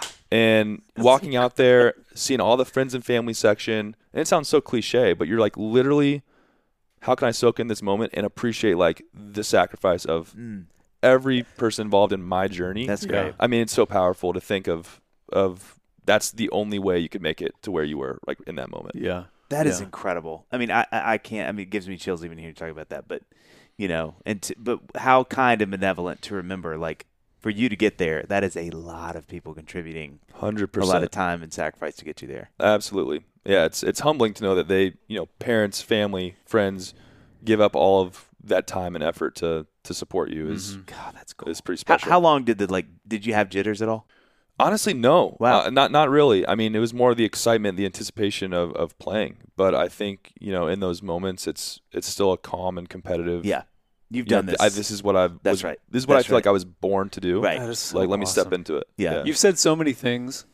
And walking out there, seeing all the friends and family section, and it sounds so cliche, but you're like literally, how can I soak in this moment and appreciate like the sacrifice of Mm. every person involved in my journey? That's Yeah. great. I mean, it's so powerful to think of of that's the only way you could make it to where you were like in that moment. Yeah. That is Yeah. incredible. I mean, I, I I can't. I mean, it gives me chills even hearing you talk about that. But you know, and to, but how kind and benevolent to remember, like for you to get there, that is a lot of people contributing Hundred a lot of percent. time and sacrifice to get you there. Absolutely. Yeah, it's it's humbling to know that they, you know, parents, family, friends give up all of that time and effort to to support you is Mhm. God, that's cool. is pretty How, special. how long did the like? Did you have jitters at all? Honestly, no. Wow. Uh, not not really. I mean, it was more the excitement, the anticipation of, of playing. But I think, you know, in those moments, it's it's still a calm and competitive. Yeah, you've you know, done this. I, this is what I've. That's was- right. This is what That's I feel right. like I was born to do. Right. That is so Like, let me step awesome. into it. Yeah. You've said so many things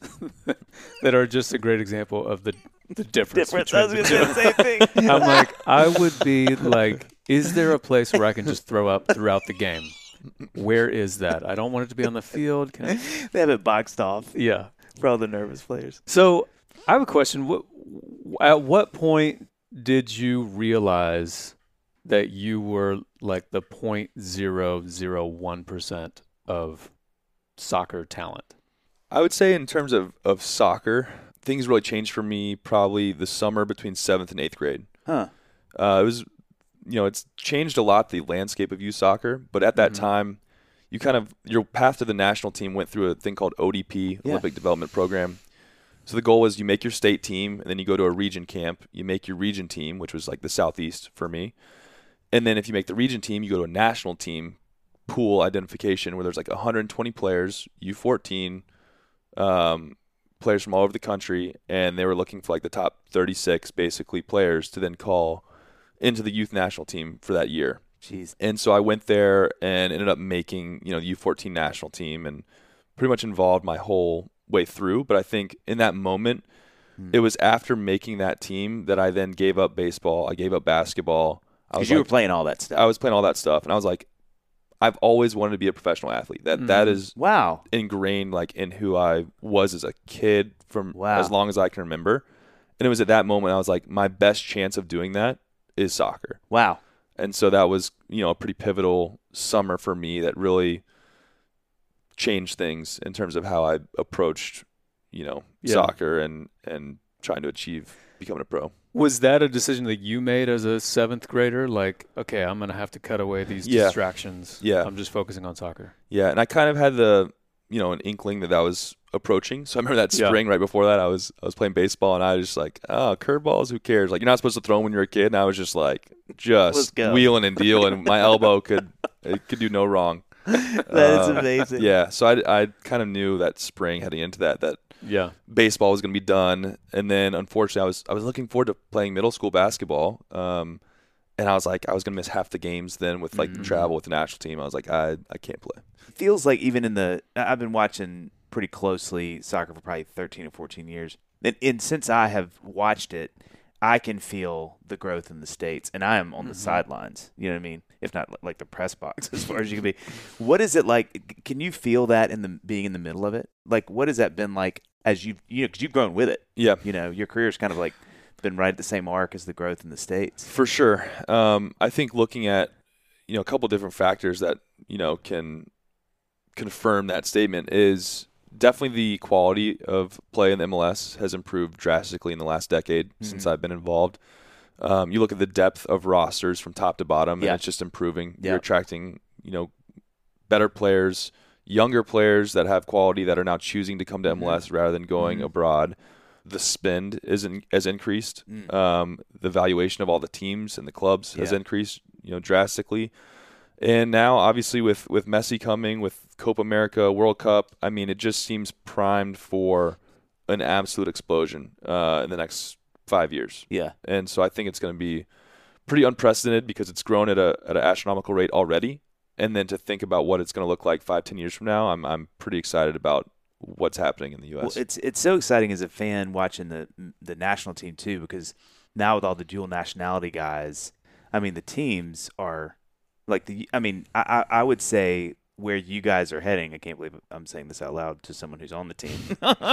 that are just a great example of the the difference. Difference. I was between going to the say the same thing. two. I'm like, I would be like, is there a place where I can just throw up throughout the game? Where is that? I don't want it to be on the field. Can I? They have it boxed off Yeah. for all the nervous players. So I have a question. What, at what point did you realize that you were like the point zero zero one percent of soccer talent? I would say in terms of, of soccer, things really changed for me probably the summer between seventh and eighth grade. Huh. Uh, it was, you know, it's changed a lot, the landscape of youth soccer. But at that mm-hmm. time, you kind of, your path to the national team went through a thing called O D P, yeah. Olympic Development Program. So the goal was you make your state team, and then you go to a region camp. You make your region team, which was like the Southeast for me. And then if you make the region team, you go to a national team pool identification where there's like one hundred twenty players, U fourteen, um, players from all over the country, and they were looking for like the top thirty-six basically players to then call into the youth national team for that year. Jeez. And so I went there and ended up making, you know, the U fourteen national team and pretty much involved my whole way through. But I think in that moment, hmm. it was after making that team that I then gave up baseball. I gave up basketball. Because you like, were playing all that stuff. I was playing all that stuff. And I was like, I've always wanted to be a professional athlete. That mm. That is wow. ingrained like in who I was as a kid from wow. as long as I can remember. And it was at that moment I was like, my best chance of doing that is soccer. Wow. And so that was, you know, a pretty pivotal summer for me that really changed things in terms of how I approached, you know, yeah. soccer and, and trying to achieve becoming a pro. Was that a decision that you made as a seventh grader? Like, okay, I'm going to have to cut away these yeah. distractions. Yeah. I'm just focusing on soccer. Yeah. And I kind of had the, you know, an inkling that that was approaching. So I remember that spring yeah. right before that, I was I was playing baseball and I was just like, oh, curveballs, who cares? Like, you're not supposed to throw them when you're a kid. And I was just like, just wheeling and dealing. My elbow could it could do no wrong. That uh, is amazing. Yeah. So I, I kind of knew that spring heading into that, that yeah, baseball was going to be done. And then unfortunately I was, I was looking forward to playing middle school basketball. Um, and I was like, I was going to miss half the games then with like mm-hmm. the travel with the national team. I was like, I, I can't play. It feels like even in the, I've been watching pretty closely soccer for probably thirteen or fourteen years. And, and since I have watched it, I can feel the growth in the States, and I am on mm-hmm. the sidelines, you know what I mean? If not like the press box as far as you can be. What is it like? Can you feel that in the being in the middle of it? Like, what has that been like as you've, you know, because you've grown with it? Yeah. You know, your career's kind of like been right at the same arc as the growth in the States. For sure. Um, I think looking at, you know, a couple different factors that, you know, can confirm that statement is definitely the quality of play in the M L S has improved drastically in the last decade mm-hmm. since I've been involved. Um, you look at the depth of rosters from top to bottom, yeah. and it's just improving. Yeah. You're attracting, you know, better players, younger players that have quality that are now choosing to come to mm-hmm. M L S rather than going mm-hmm. abroad. The spend is in, has increased. Mm. Um, the valuation of all the teams and the clubs yeah. has increased, you know, drastically. And now, obviously, with, with Messi coming, with Copa America, World Cup, I mean, it just seems primed for an absolute explosion uh, in the next five years. Yeah. And so I think it's going to be pretty unprecedented because it's grown at a at an astronomical rate already. And then to think about what it's going to look like five, ten years from now, I'm I'm pretty excited about what's happening in the U S. Well, it's it's so exciting as a fan watching the the national team too, because now with all the dual nationality guys, I mean the teams are like the I mean I I would say where you guys are heading. I can't believe I'm saying this out loud to someone who's on the team.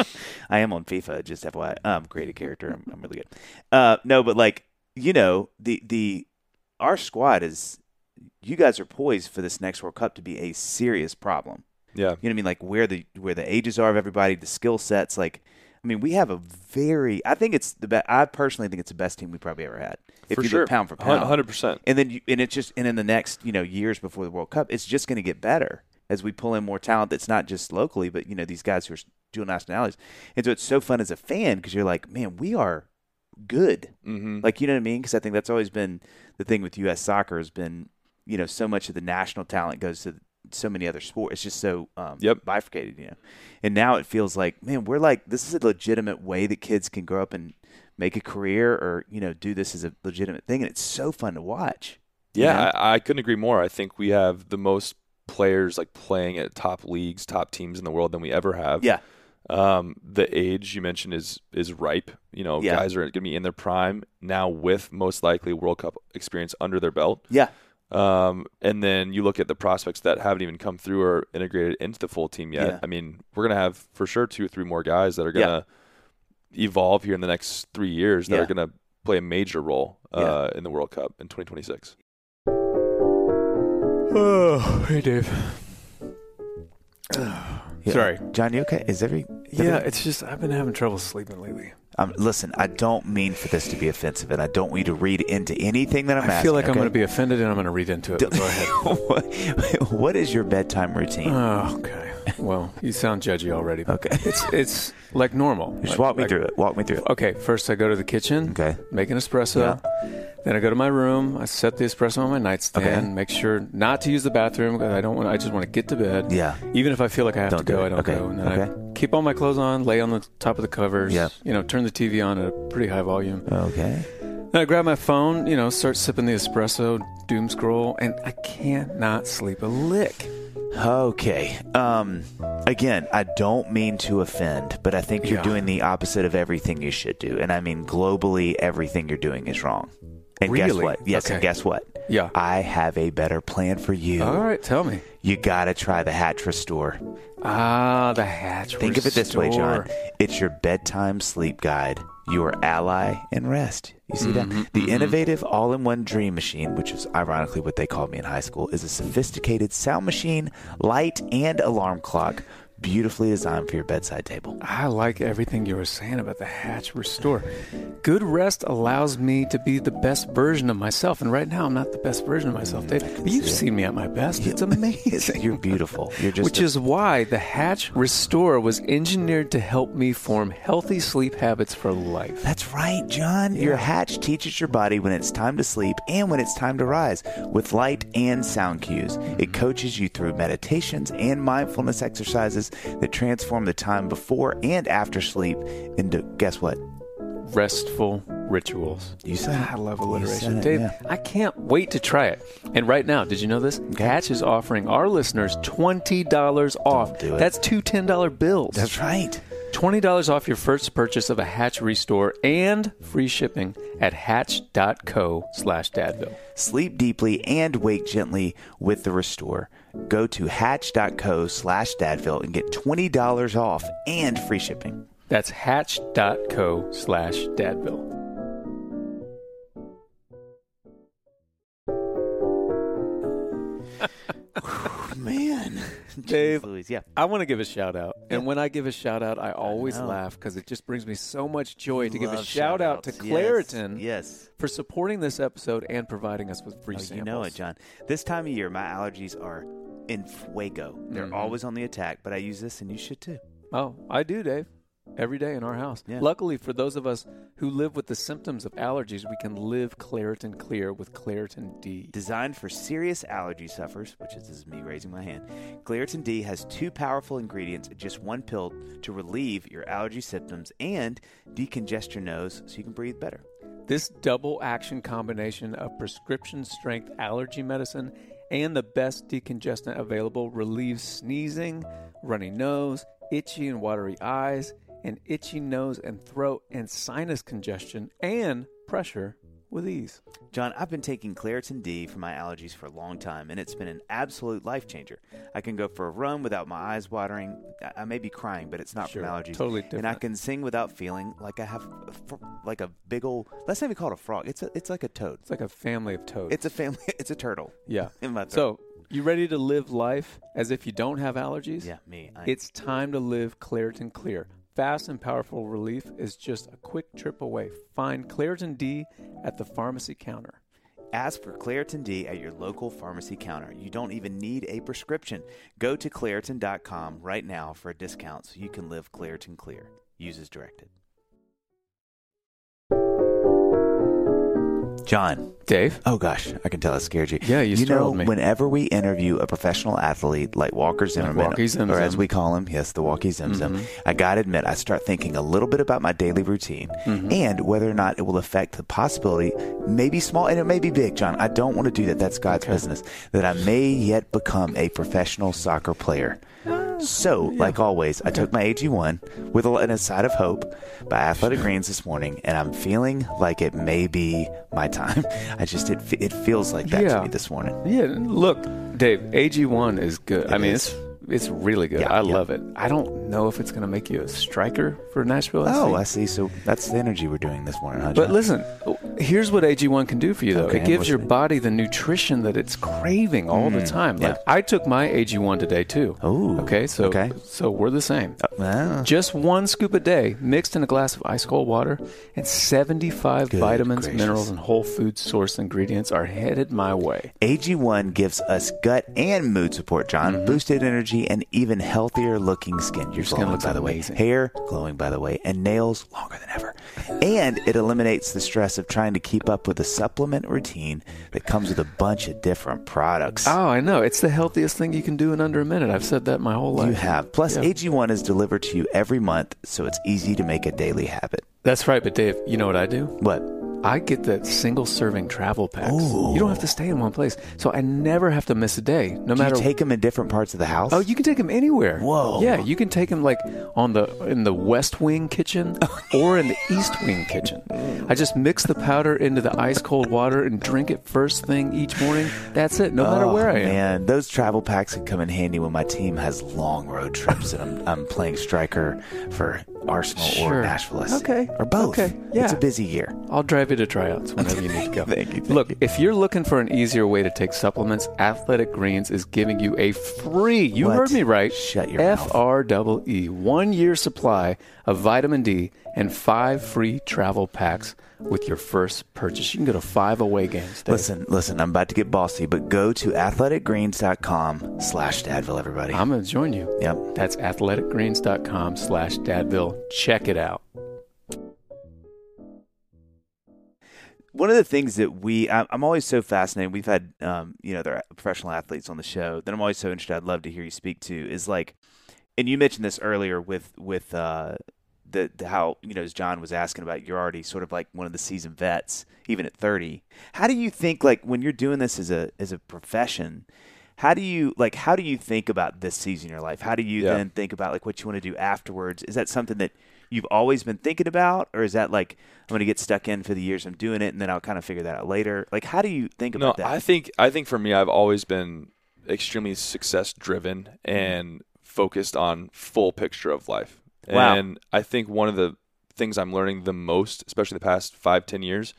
I am on FIFA, just F Y I. I'm a creative character. I'm, I'm really good. Uh, no, but like you know the the our squad is. You guys are poised for this next World Cup to be a serious problem. Yeah. You know what I mean? Like where the where the ages are of everybody, the skill sets. Like, I mean, we have a very. I think it's the best. I personally think it's the best team we probably ever had. If for you sure. look pound for pound, one hundred percent. And then you, and it's just and in the next you know years before the World Cup, it's just going to get better as we pull in more talent. That's not just locally, but you know these guys who are dual nationalities. And so it's so fun as a fan because you're like, man, we are good. Mm-hmm. Like you know what I mean? Because I think that's always been the thing with U S soccer has been. You know, so much of the national talent goes to so many other sports. It's just so um, yep. bifurcated, you know. And now it feels like, man, we're like, this is a legitimate way that kids can grow up and make a career or, you know, do this as a legitimate thing. And it's so fun to watch. Yeah, I, I couldn't agree more. I think we have the most players like playing at top leagues, top teams in the world than we ever have. Yeah. Um, the age you mentioned is is ripe. You know, yeah. guys are going to be in their prime now with most likely World Cup experience under their belt. Yeah. Um, and then you look at the prospects that haven't even come through or integrated into the full team yet. Yeah. I mean, we're going to have for sure two or three more guys that are going to yeah. evolve here in the next three years that yeah. are going to play a major role uh, yeah. in the World Cup in twenty twenty-six. Oh, hey, Dave. Yeah. Sorry. John, you okay? Is every... Yeah, every- it's just I've been having trouble sleeping lately. Um, listen, I don't mean for this to be offensive, and I don't want you to read into anything that I'm I asking. feel like I'm okay? going to be offended, and I'm going to read into it. Go ahead. what, what is your bedtime routine? Oh, okay. Well, you sound judgy already. Okay. It's it's like normal. Just like, walk me like, through it. Walk me through it. Okay, first I go to the kitchen. Okay. Make an espresso. Then I go to my room. I set the espresso on my nightstand. Okay. Make sure not to use the bathroom because I don't want. I just want to get to bed. Yeah. Even if I feel like I have Don't to go, do it. I don't Okay. go. And then Okay. I keep all my clothes on, lay on the top of the covers. Yeah. You know, turn the T V on at a pretty high volume. Okay. Then I grab my phone. You know, start sipping the espresso, doom scroll, and I can't not sleep a lick. Okay. Um, again, I don't mean to offend, but I think you're Yeah. doing the opposite of everything you should do. And I mean, globally, everything you're doing is wrong. And guess Really? what? Yes, Okay. and guess what? Yeah. I have a better plan for you. All right, tell me. You got to try the Hatch Restore. Ah, the Hatch Think of it this way, John. Restore. It's your bedtime sleep guide, your ally in rest. You see Mm-hmm, that? The innovative all-in-one dream machine, which is ironically what they called me in high school, is a sophisticated sound machine, light, and alarm clock, beautifully designed for your bedside table. I like everything you were saying about the Hatch Restore. Good rest allows me to be the best version of myself, and right now I'm not the best version of myself, Dave. But you've see it. seen me at my best. It's amazing. You're beautiful. You're just Which a- is why the Hatch Restore was engineered to help me form healthy sleep habits for life. That's right, John. Your Hatch teaches your body when it's time to sleep and when it's time to rise with light and sound cues. It coaches you through meditations and mindfulness exercises that transform the time before and after sleep into, guess what? Restful rituals. You said it. I love You alliteration. said it, Dave, yeah. I can't wait to try it. And right now, did you know this? Hatch is offering our listeners twenty dollars off. do it. That's two ten dollar bills. That's right. twenty dollars off your first purchase of a Hatch Restore and free shipping at hatch.co slash dadville. Sleep deeply and wake gently with the Restore. Go to hatch.co slash dadville and get twenty dollars off and free shipping. That's hatch.co slash dadville. Man. Dave, Jeez Louise, yeah. I want to give a shout out. And when I give a shout out, I always know. laugh because it just brings me so much joy to give a Love shout out to shout-outs. Claritin Yes. for supporting this episode and providing us with free Oh, samples. you know it, John. This time of year, my allergies are in fuego. They're Mhm. always on the attack, but I use this, and you should too. Oh, I do, Dave. Every day in our house. Yeah. Luckily, for those of us who live with the symptoms of allergies, we can live Claritin Clear with Claritin D. Designed for serious allergy sufferers, which is, this is me raising my hand, Claritin D has two powerful ingredients in just one pill to relieve your allergy symptoms and decongest your nose so you can breathe better. This double action combination of prescription strength allergy medicine and the best decongestant available relieves sneezing, runny nose, itchy and watery eyes, and itchy nose and throat and sinus congestion and pressure with ease. John, I've been taking Claritin D for my allergies for a long time, and it's been an absolute life changer. I can go for a run without my eyes watering. I I may be crying, but it's not Sure, from allergies. totally And I different. can sing without feeling like I have a fr- like a big old. Let's not even call it a frog. It's a, it's like a toad. It's like a family of toads. It's a family. It's a turtle. yeah. In my throat. So, you ready to live life as if you don't have allergies? Yeah, me. I, It's time to live Claritin Clear. Fast and powerful relief is just a quick trip away. Find Claritin D at the pharmacy counter. Ask for Claritin D at your local pharmacy counter. You don't even need a prescription. Go to Claritin dot com right now for a discount so you can live Claritin Clear. Use as directed. John. Dave? Oh gosh, I can tell I scared you. Yeah, you You know, startled me. whenever we interview a professional athlete like Walker Zimmerman, Walkie Zim or as Zim. we call him, yes, the Walkie Zim Zim, Mhm. I gotta admit, I start thinking a little bit about my daily routine Mhm. and whether or not it will affect the possibility, maybe small, and it may be big, John. I don't want to do that. That's God's business. That I may yet become a professional soccer player. So, like always, I took my A G one with a, and a side of hope by Athletic Greens this morning, and I'm feeling like it may be my time. I just it it feels like that Yeah. to me this morning. Yeah, look, Dave, A G one is good. It I mean, is. it's it's really good. Yeah, I yeah. love it. I don't know if it's going to make you a striker for Nashville. S C. Oh, I see. So that's the energy we're doing this morning, huh, But John? listen, Here's what A G one can do for you, though. Okay, it gives what's your it? body the nutrition that it's craving all the time. Like yeah. I took my A G one today too. Ooh, Okay, so okay. so we're the same. Ah. Just one scoop a day, mixed in a glass of ice cold water, and seventy-five Good vitamins, gracious. minerals, and whole food source ingredients are headed my way. A G one gives us gut and mood support, John. Mm-hmm. Boosted energy and even healthier looking skin. Your skin looks by the amazing. way. Hair glowing, by the way. And nails longer than ever. And it eliminates the stress of trying to keep up with a supplement routine that comes with a bunch of different products. Oh, I know. It's the healthiest thing you can do in under a minute. I've said that my whole life. You have. Plus, Yeah. A G one is delivered to you every month, so it's easy to make a daily habit. That's right, but Dave, you know what I do? What? I get the single serving travel packs. Ooh. You don't have to stay in one place. So I never have to miss a day. No Do matter you take them in different parts of the house? Oh, you can take them anywhere. Whoa. Yeah, you can take them like on the in the West Wing kitchen or in the East Wing kitchen. I just mix the powder into the ice cold water and drink it first thing each morning. That's it, no matter Oh, where I am. Man, those travel packs can come in handy when my team has long road trips and I'm, I'm playing striker for Arsenal Sure. or Nashville. Okay. Or both. Okay. Yeah. It's a busy year. I'll drive you to tryouts whenever you need to go. Thank you, thank Look, you. if you're looking for an easier way to take supplements, Athletic Greens is giving you a free, you What? heard me right, Shut your mouth. F R E E, one year supply of vitamin D and five free travel packs with your first purchase. You can go to five away games. Dave. Listen, listen, I'm about to get bossy, but go to athleticgreens.com slash Dadville, everybody. I'm going to join you. Yep. That's athleticgreens.com slash Dadville. Check it out. One of the things that we, I- I'm always so fascinated. We've had, um, you know, they're professional athletes on the show that I'm always so interested. I'd love to hear you speak to. Is like, and you mentioned this earlier with with uh, the, the how you know as John was asking about, you're already sort of like one of the seasoned vets, even at thirty. How do you think, like, when you're doing this as a as a profession? How do you like? How do you think about this season in your life? How do you Yeah. then think about like what you want to do afterwards? Is that something that you've always been thinking about, or is that like I'm going to get stuck in for the years I'm doing it, and then I'll kind of figure that out later? Like, how do you think No, about that? I think I think for me, I've always been extremely success driven and focused on full picture of life. Wow. And I think one of the things I'm learning the most, especially the past five, ten years,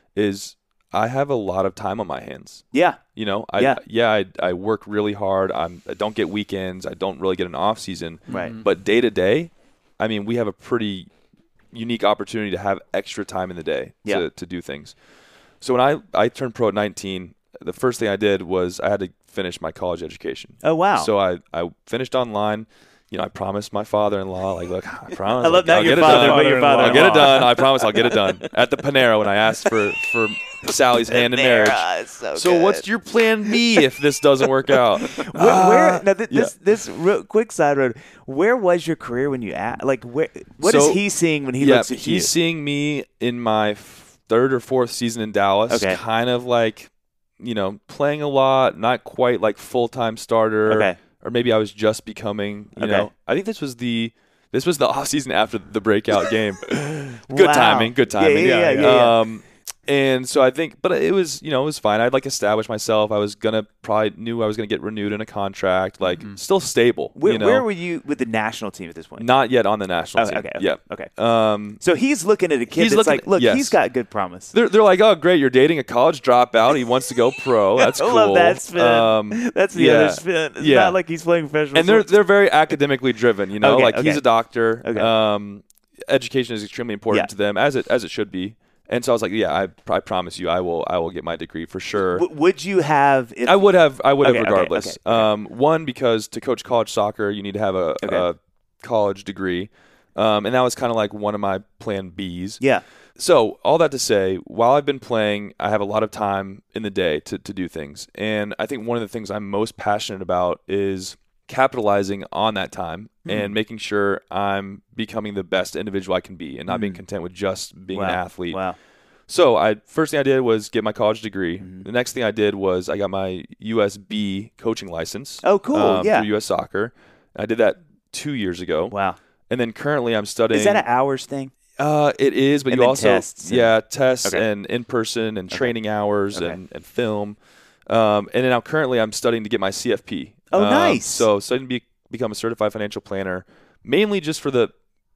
is I have a lot of time on my hands. yeah, You know, I, Yeah. yeah, I, I work really hard. I'm, I don't get weekends. I don't really get an off season. right. But day to day, I mean, we have a pretty unique opportunity to have extra time in the day Yeah. to, to do things. So when I, I turned pro at nineteen, the first thing I did was I had to finish my college education. Oh wow. So I, I finished online. You know, I promised my father-in-law, like, look, I promise. I love I'll, that I'll your get father, it done. but your father-in-law. I'll get it done. I promise I'll get it done. At the Panera when I asked for, for Sally's hand in marriage. so So what's your plan B if this doesn't work out? where, where now th- yeah. this this real quick side road? Where was your career when you at like where? What is So, he seeing when he yeah, looks at he's you? seeing me in my f- third or fourth season in Dallas. Okay. Kind of like, you know, playing a lot, not quite like full-time starter. Okay. Or maybe I was just becoming, you Okay. know. I think this was the this was the off season after the breakout game. Good Wow. timing, good Yeah, timing. yeah, yeah, yeah, yeah. Um and so I think, but it was, you know, it was fine. I'd like established myself. I was gonna probably knew I was gonna get renewed in a contract, like still stable. Where, you know? where were you with the national team at this point? Not yet on the national Oh, team. okay, okay, Yeah. okay. Um, So he's looking at a kid He's that's looking like, at- look, yes. he's got good promise. they're they're like, oh, great, you're dating a college dropout. He wants to go pro. That's I cool. love that spin. Um, That's the yeah. other spin. It's Yeah. not like he's playing professional. and they're sports. they're very academically driven. You know, Okay, like okay. he's a doctor. Okay. Um, education is extremely important Yeah. to them, as it as it should be. And so I was like, yeah, I, I promise you, I will I will get my degree for sure. W- would you have? If, I would have I would Okay, have okay, regardless. okay, okay. Um, one, because to coach college soccer, you need to have a, Okay. a college degree, um, and that was kind of like one of my plan Bs. yeah. So all that to say, while I've been playing, I have a lot of time in the day to, to do things. And I think one of the things I'm most passionate about is capitalizing on that time Hmm. and making sure I'm becoming the best individual I can be and not being content with just being wow. an athlete. Wow. So I first thing I did was get my college degree. Mm-hmm. The next thing I did was I got my U S B coaching license. Oh, cool. um, Yeah. Through U S Soccer. I did that two years ago. Wow. And then currently I'm studying. Is that an hours thing? Uh, it is, but And you then also tests and- yeah tests Okay. and in person and training hours Okay. and, and film, um, and then now currently I'm studying to get my C F P. Oh, Um, nice. So studying to be, become a certified financial planner, mainly just for the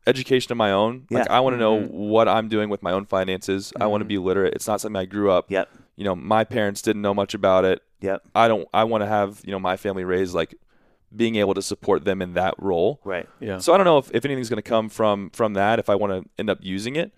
education of my own. Yeah. Like I want to know Mm-hmm. what I'm doing with my own finances. I want to be literate. It's not something I grew up. Yep. You know, my parents didn't know much about it. Yep. I don't. I want to have you know my family raised like being able to support them in that role. Right. Yeah. So I don't know if, if anything's going to come from from that. If I want to end up using it,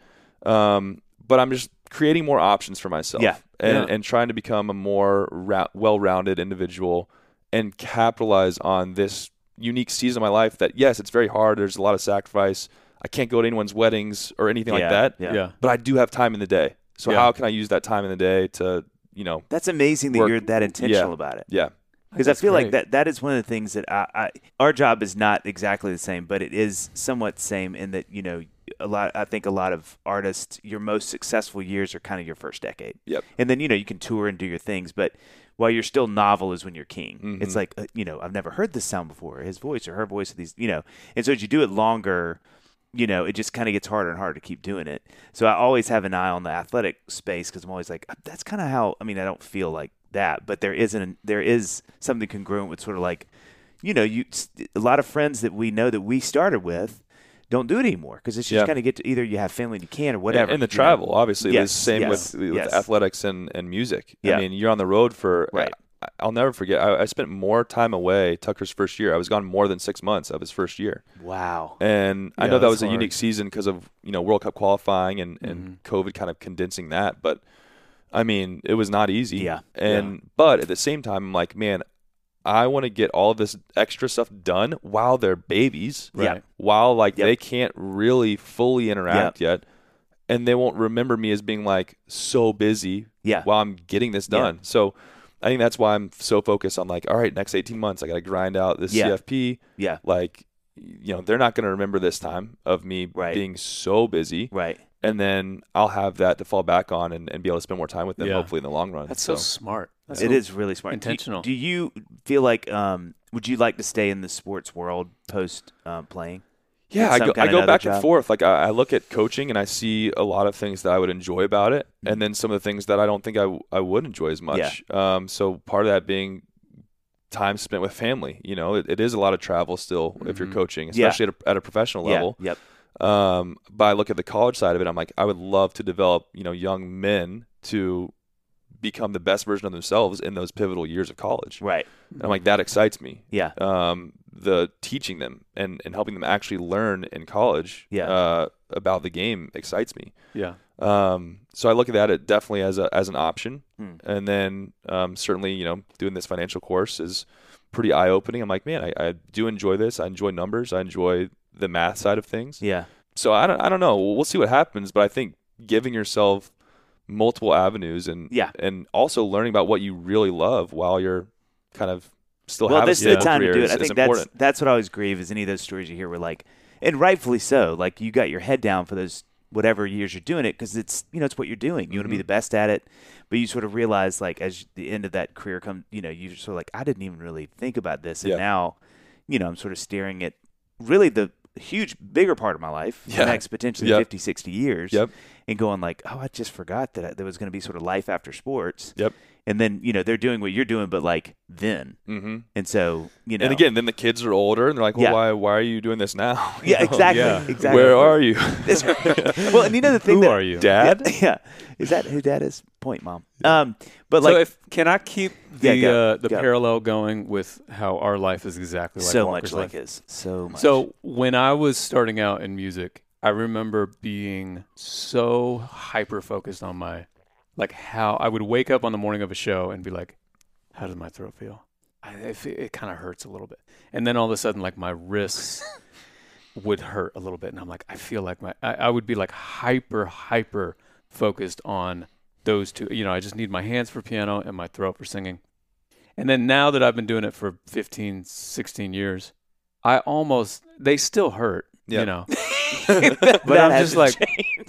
um, but I'm just creating more options for myself. Yeah. And Yeah. and trying to become a more ra- well-rounded individual and capitalize on this unique season of my life. That yes, it's very hard. There's a lot of sacrifice. I can't go to anyone's weddings or anything Yeah. like that. Yeah. Yeah. But I do have time in the day. So Yeah. how can I use that time in the day to you know That's amazing that Work- you're that intentional yeah. about it. yeah. Because I That's feel like great. that that is one of the things that I, I our job is not exactly the same, but it is somewhat the same in that, you know, a lot I think a lot of artists, your most successful years are kind of your first decade. Yep. And then, you know, you can tour and do your things, but while you're still novel is when you're king. Mhm. It's like, uh, you know, I've never heard this sound before, his voice or her voice, or these, you know. And so as you do it longer, you know, it just kind of gets harder and harder to keep doing it. So I always have an eye on the athletic space because I'm always like, that's kind of how, I mean, I don't feel like that, but there isn't, there is something congruent with sort of like, you know, you, a lot of friends that we know that we started with don't do it anymore because it's just Yeah. kind of get to either you have family and you can or whatever. And the you know? travel, obviously, Yes, the same yes, with, with yes. athletics and, and music. Yeah. I mean, you're on the road for. Right. I, I'll never forget. I, I spent more time away Tucker's first year. I was gone more than six months of his first year, Wow. and I Yeah, know that that's was a hard. unique season because of you know World Cup qualifying and, and Mm-hmm. COVID kind of condensing that. But I mean, it was not easy. Yeah. And but at the same time, I'm like, man, I want to get all of this extra stuff done while they're babies. Yeah. Right. While like Yep. they can't really fully interact yet, and they won't remember me as being like so busy Yeah. while I'm getting this Yeah. done. So I think that's why I'm so focused on like, all right, next eighteen months, I got to grind out this Yeah. C F P. Yeah. Like, you know, they're not going to remember this time of me Right. being so busy. Right. And then I'll have that to fall back on and, and be able to spend more time with them, Yeah. hopefully in the long run. That's so, smart. That's It so is really smart. Do you- intentional. Do you, feel like, um, would you like to stay in the sports world post um, playing? Yeah, in I some go, kind I of go another back job? and forth. Like I, I look at coaching and I see a lot of things that I would enjoy about it, Mm-hmm. and then some of the things that I don't think I, w- I would enjoy as much. Um, so part of that being time spent with family. You know, it, it is a lot of travel still if you're coaching, Mm-hmm. Yeah. especially at, a, at a professional Yeah. level. Yep. Um, but I look at the college side of it. I'm like, I would love to develop, you know, young men to become the best version of themselves in those pivotal years of college. Right. And I'm like, that excites me. Yeah. Um, the teaching them and, and helping them actually learn in college Yeah. uh, about the game excites me. Yeah. Um, so I look at that it definitely as a as an option. Hmm. And then um, certainly, you know, doing this financial course is pretty eye opening. I'm like, man, I, I do enjoy this. I enjoy numbers. I enjoy the math side of things. Yeah. So I don't I don't know. We'll see what happens. But I think giving yourself multiple avenues and Yeah. and also learning about what you really love while you're kind of still Well, have this a is the stable time to career do it. is, I is think that's important. that's what I always grieve is any of those stories you hear were like, and rightfully so. Like you got your head down for those whatever years you're doing it because it's you know it's what you're doing. You want to be Mm-hmm. the best at it, but you sort of realize like as the end of that career comes, you know, you sort of like I didn't even really think about this, and Yeah. now, you know, I'm sort of staring at really the huge bigger part of my life, Yeah. the next potentially Yep. fifty, sixty years, Yep. and going like, oh, I just forgot that I, there was going to be sort of life after sports. Yep. And then, you know, they're doing what you're doing, but like then. Mm-hmm. And so, you know. And again, then the kids are older, and they're like, "Well, Yeah. why? Why are you doing this now?" You Yeah, know? exactly. Yeah. Exactly. Where are you, That's right. Well, and you know the thing Who that, are you? Dad? Yeah, yeah. Is that who Dad is? Point, Mom. Um, but like so if can I keep Yeah, the go, uh, the go. parallel going with how our life is exactly like so Walker's much like life? his, so much. So when I was starting out in music, I remember being so hyper focused on my, like how I would wake up on the morning of a show and be like, how does my throat feel? I, it, it kind of hurts a little bit. And then all of a sudden, like my wrists would hurt a little bit. And I'm like, I feel like my, I, I would be like hyper, hyper focused on those two. You know, I just need my hands for piano and my throat for singing. And then now that I've been doing it for fifteen, sixteen years, I almost, they still hurt, Yeah. you know. but But I'm just like,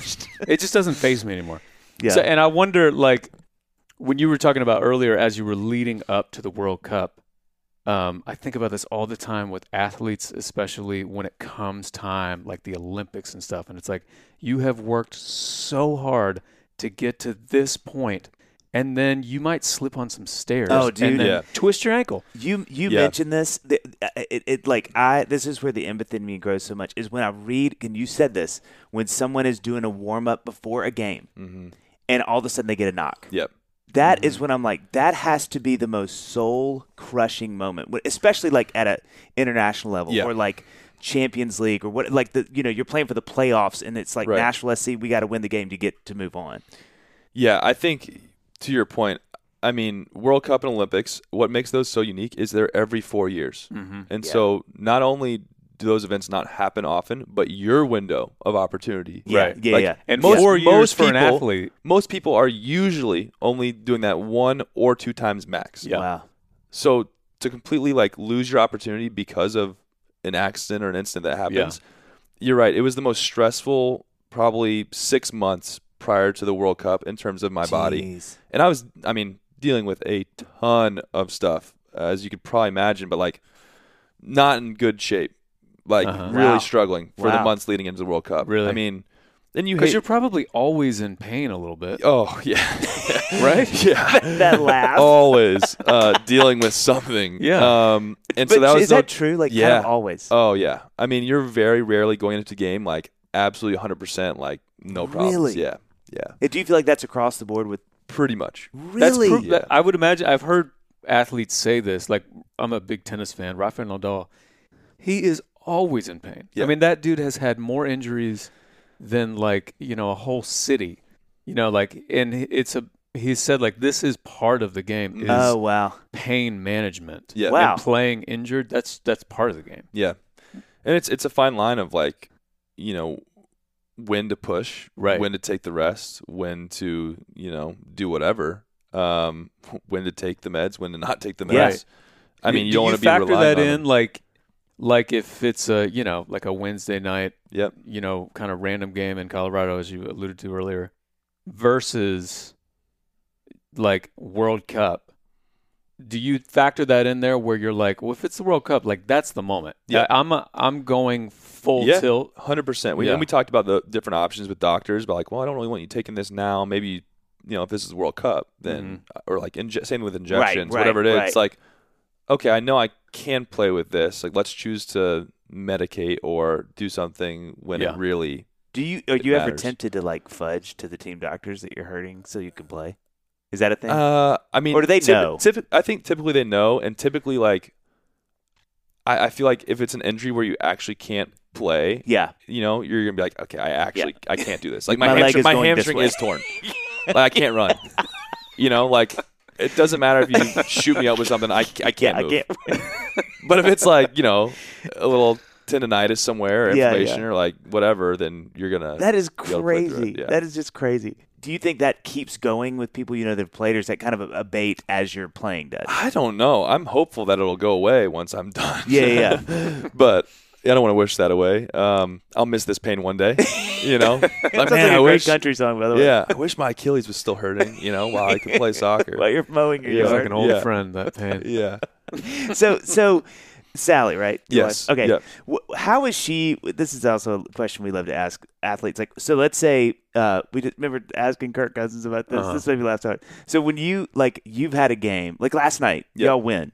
it just doesn't faze me anymore. yeah. So, and I wonder, like, when you were talking about earlier, as you were leading up to the World Cup, um, I think about this all the time with athletes, especially when it comes time, like the Olympics and stuff. And it's like, you have worked so hard to get to this point, and then you might slip on some stairs. Oh, dude. and then Yeah. twist your ankle. You you Yeah. mentioned this. It, it, it like I. This is where the empathy in me grows so much. Is when I read, and you said this, when someone is doing a warm up before a game, Mm-hmm. and all of a sudden they get a knock. Yep. That Mm-hmm. is when I'm like, that has to be the most soul crushing moment, Wh- especially like at a international level Yeah. or like Champions League or what. Like the you know you're playing for the playoffs, and it's like Right. Nashville S C. We got to win the game to get to move on. Yeah, I think to your point, I mean, World Cup and Olympics, what makes those so unique is they're every four years. Mm-hmm. And Yeah. so not only do those events not happen often, but your window of opportunity. Yeah, Right. yeah, Like, yeah. And Most- four years most for an people- athlete. Most people are usually only doing that one or two times max. Yeah. Wow. So to completely like lose your opportunity because of an accident or an incident that happens, you're right. It was the most stressful probably six months prior to the World Cup in terms of my body. Jeez. And I was, I mean, dealing with a ton of stuff, uh, as you could probably imagine, but like not in good shape, like Uh-huh. really Wow. struggling for Wow. the months leading into the World Cup. Really? I mean, and you Because hate. you're probably always in pain a little bit. Oh yeah, Right? yeah. That laugh. Always uh, dealing with something. Yeah. Um, and but so that was is no- that true? Like, kind Yeah. of always. Oh yeah. I mean, you're very rarely going into the game like absolutely one hundred percent, like no problems. Really? Yeah, yeah. Uh, Do you feel like that's across the board with? Pretty much. That's Really? proof Yeah. that I would imagine. I've heard athletes say this. Like, I'm a big tennis fan. Rafael Nadal, he is always in pain. Yeah. I mean, that dude has had more injuries than like you know a whole city. You know, like, and it's a. He said like this is part of the game. Is Oh wow. pain management. Yeah. Wow. And playing injured. That's that's part of the game. Yeah. And it's it's a fine line of like, you know, when to push, Right. when to take the rest, when to, you know, do whatever, um, when to take the meds, when to not take the meds. Yeah. I mean, you Do don't want to be factor relying that on in, them. like, like if it's a you know like a Wednesday night, Yep. you know, kind of random game in Colorado, as you alluded to earlier, versus like World Cup. Do you factor that in there where you're like, well, if it's the World Cup, like that's the moment. Yeah. I, I'm a, I'm going full Yeah. tilt. one hundred percent. We, Yeah. And we talked about the different options with doctors, but like, well, I don't really want you taking this now. Maybe, you know, if this is the World Cup, then, or like, inje- same with injections, right, whatever it is. right. It's like, okay, I know I can play with this. Like, let's choose to medicate or do something when Yeah. it really. Do you are It you ever matters. tempted to like fudge to the team doctors that you're hurting so you can play? Is that a thing? Uh, I mean, Or do they typ- know? typ- I think typically they know, and typically like, I, I feel like if it's an injury where you actually can't play, yeah. you know, you're gonna be like, okay, I actually I can't do this. Like My my leg hamstring, is my going this hamstring way. is torn. Like I can't run. You know, like it doesn't matter if you shoot me up with something. I, I can't Yeah, move. I can't. But if it's like you know a little tendonitis somewhere, or Yeah, inflammation, yeah. or like whatever, then you're gonna. That is be able to play through crazy. it, yeah. That is just crazy. Do you think that keeps going with people you know that have played, or is that kind of a, a bait as you're playing, Dutch? I don't know. I'm hopeful that it'll go away once I'm done. Yeah, yeah. But I don't want to wish that away. Um, I'll miss this pain one day. You know, like, Sounds man, like a I great wish. country song, by the way. Yeah, I wish my Achilles was still hurting. You know, while I could play soccer. While you're mowing your Yeah. It's yard. like an old Yeah. friend, that pain. Yeah. so so Sally, right? Your Yes. wife? Okay. Yep. Wh- How is she? This is also a question we love to ask athletes. Like, so let's say uh, we just, remember asking Kirk Cousins about this. Uh-huh. This made me laugh so hard. So when you like you've had a game like last night, Yep. y'all win.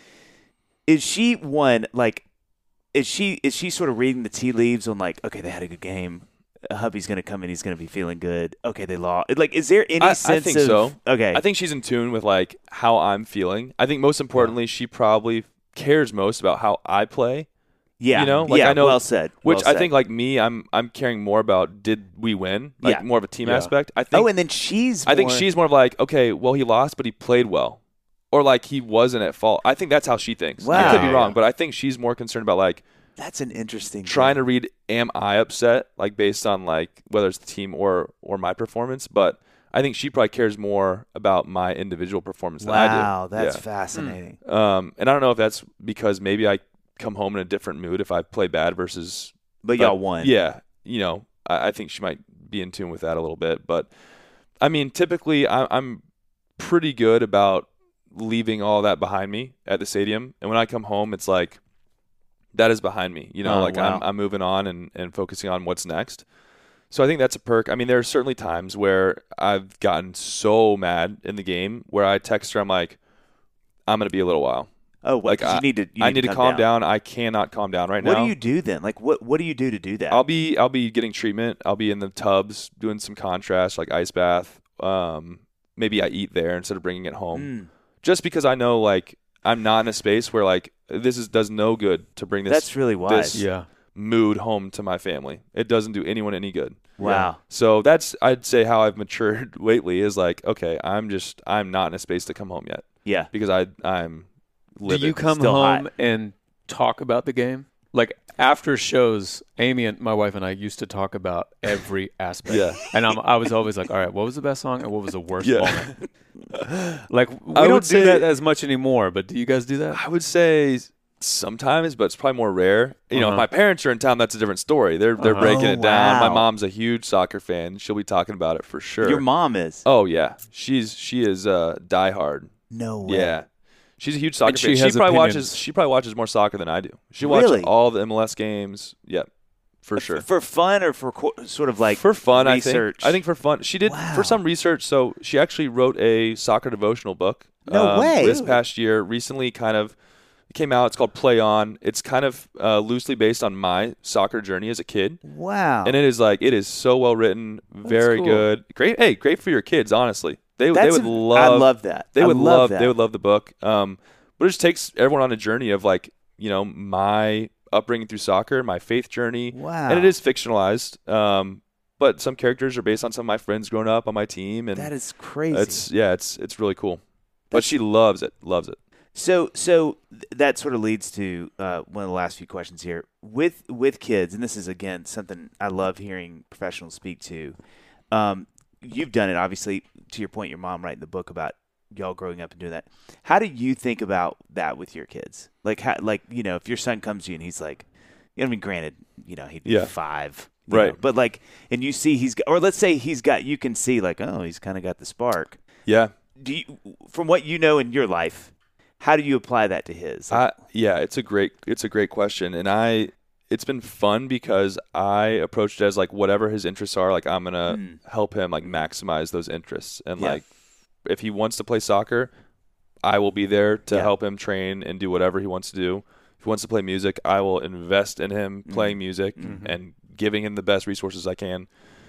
Is she one like? Is she is she sort of reading the tea leaves on like, okay, they had a good game. Hubby's going to come in. He's going to be feeling good. Okay, they lost. Like, is there any I, I sense think of? so. Okay, I think she's in tune with like how I'm feeling. I think most importantly, she probably cares most about how I play. yeah, you know, like, yeah. I know- well said. Which well I said. think, like me, I'm I'm caring more about did we win, like Yeah. more of a team Yeah. aspect. I think. Oh, and then she's. I think more- she's more of like, okay, well, he lost, but he played well, or like he wasn't at fault. I think that's how she thinks. I could be Wow. wrong, but I think she's more concerned about like That's an interesting. trying thing. to read, am I upset, like based on like whether it's the team or or my performance. But I think she probably cares more about my individual performance than I do. Wow, that's Yeah. fascinating. Um, and I don't know if that's because maybe I come home in a different mood if I play bad versus. But y'all won. Yeah, you know, I, I think she might be in tune with that a little bit. But I mean, typically, I, I'm pretty good about leaving all that behind me at the stadium, and when I come home, it's like that is behind me. You know, Oh, like wow. I'm I'm moving on and and focusing on what's next. So I think that's a perk. I mean, there are certainly times where I've gotten so mad in the game where I text her, I'm like, I'm going to be a little while. Oh, well, like 'cause I you need to. You need I need to, to calm down. down. I cannot calm down right What now. do you do then? Like, what what do you do to do that? I'll be I'll be getting treatment. I'll be in the tubs doing some contrast, like ice bath. Um, maybe I eat there instead of bringing it home, Mm. just because I know like I'm not in a space where like this is does no good to bring this. That's really wise. this Yeah. mood home to my family. It doesn't do anyone any good. Wow. So that's I'd say how I've matured lately is like, okay, I'm just I'm not in a space to come home yet Yeah. because I I'm livid. Do you come Still home hot. and talk about the game? Like after shows, Amy and my wife and I used to talk about every aspect. Yeah. And I'm, I was always like, all right, what was the best song and what was the worst Yeah. moment? Like we I don't would do say- that as much anymore, but do you guys do that? I would say sometimes, but it's probably more rare. You know, Uh-huh. if my parents are in town, that's a different story. They're they're Uh-huh. breaking Oh, it down. My wow. mom's a huge soccer fan. She'll be talking about it for sure. Your mom is. Oh yeah, she's she is uh, diehard. No way. Yeah, she's a huge soccer And fan. she She, has probably opinions. watches. She probably watches more soccer than I do. She watches Really? all the M L S games. Yep, for sure. For fun or for co- sort of like for fun, research? I think. I think for fun. She did Wow. for some research. So she actually wrote a soccer devotional book. No um, way. This past year, recently, kind of it came out. It's called Play On. It's kind of uh, loosely based on my soccer journey as a kid, Wow. and it is like it is so well written, very cool. good, great. Hey, great for your kids. Honestly, they they That's would a- love. I love that. They I would love love. that. They would love the book. Um, but it just takes everyone on a journey of like you know my upbringing through soccer, my faith journey. Wow. And it is fictionalized. Um, but some characters are based on some of my friends growing up on my team, and That is crazy. it's yeah, it's it's really cool. But she loves it, loves it. So, so th- that sort of leads to uh, one of the last few questions here with with kids, and this is again something I love hearing professionals speak to. Um, you've done it, obviously. To your point, your mom writing the book about y'all growing up and doing that. How do you think about that with your kids? Like, how, like you know, if your son comes to you and he's like, you know, I mean, granted, you know, he'd be Yeah. five, you Right. know, but like, and you see he's got, or let's say he's got, you can see like, oh, he's kind of got the spark. Yeah, Do you, from what you know in your life, how do you apply that to his? I, yeah, it's a great it's a great question, and I it's been fun because I approached it as like whatever his interests are, like I'm gonna Mm. help him like maximize those interests, and Yeah. like if he wants to play soccer, I will be there to Yeah. help him train and do whatever he wants to do. If he wants to play music, I will invest in him playing music Mhm. and giving him the best resources I can.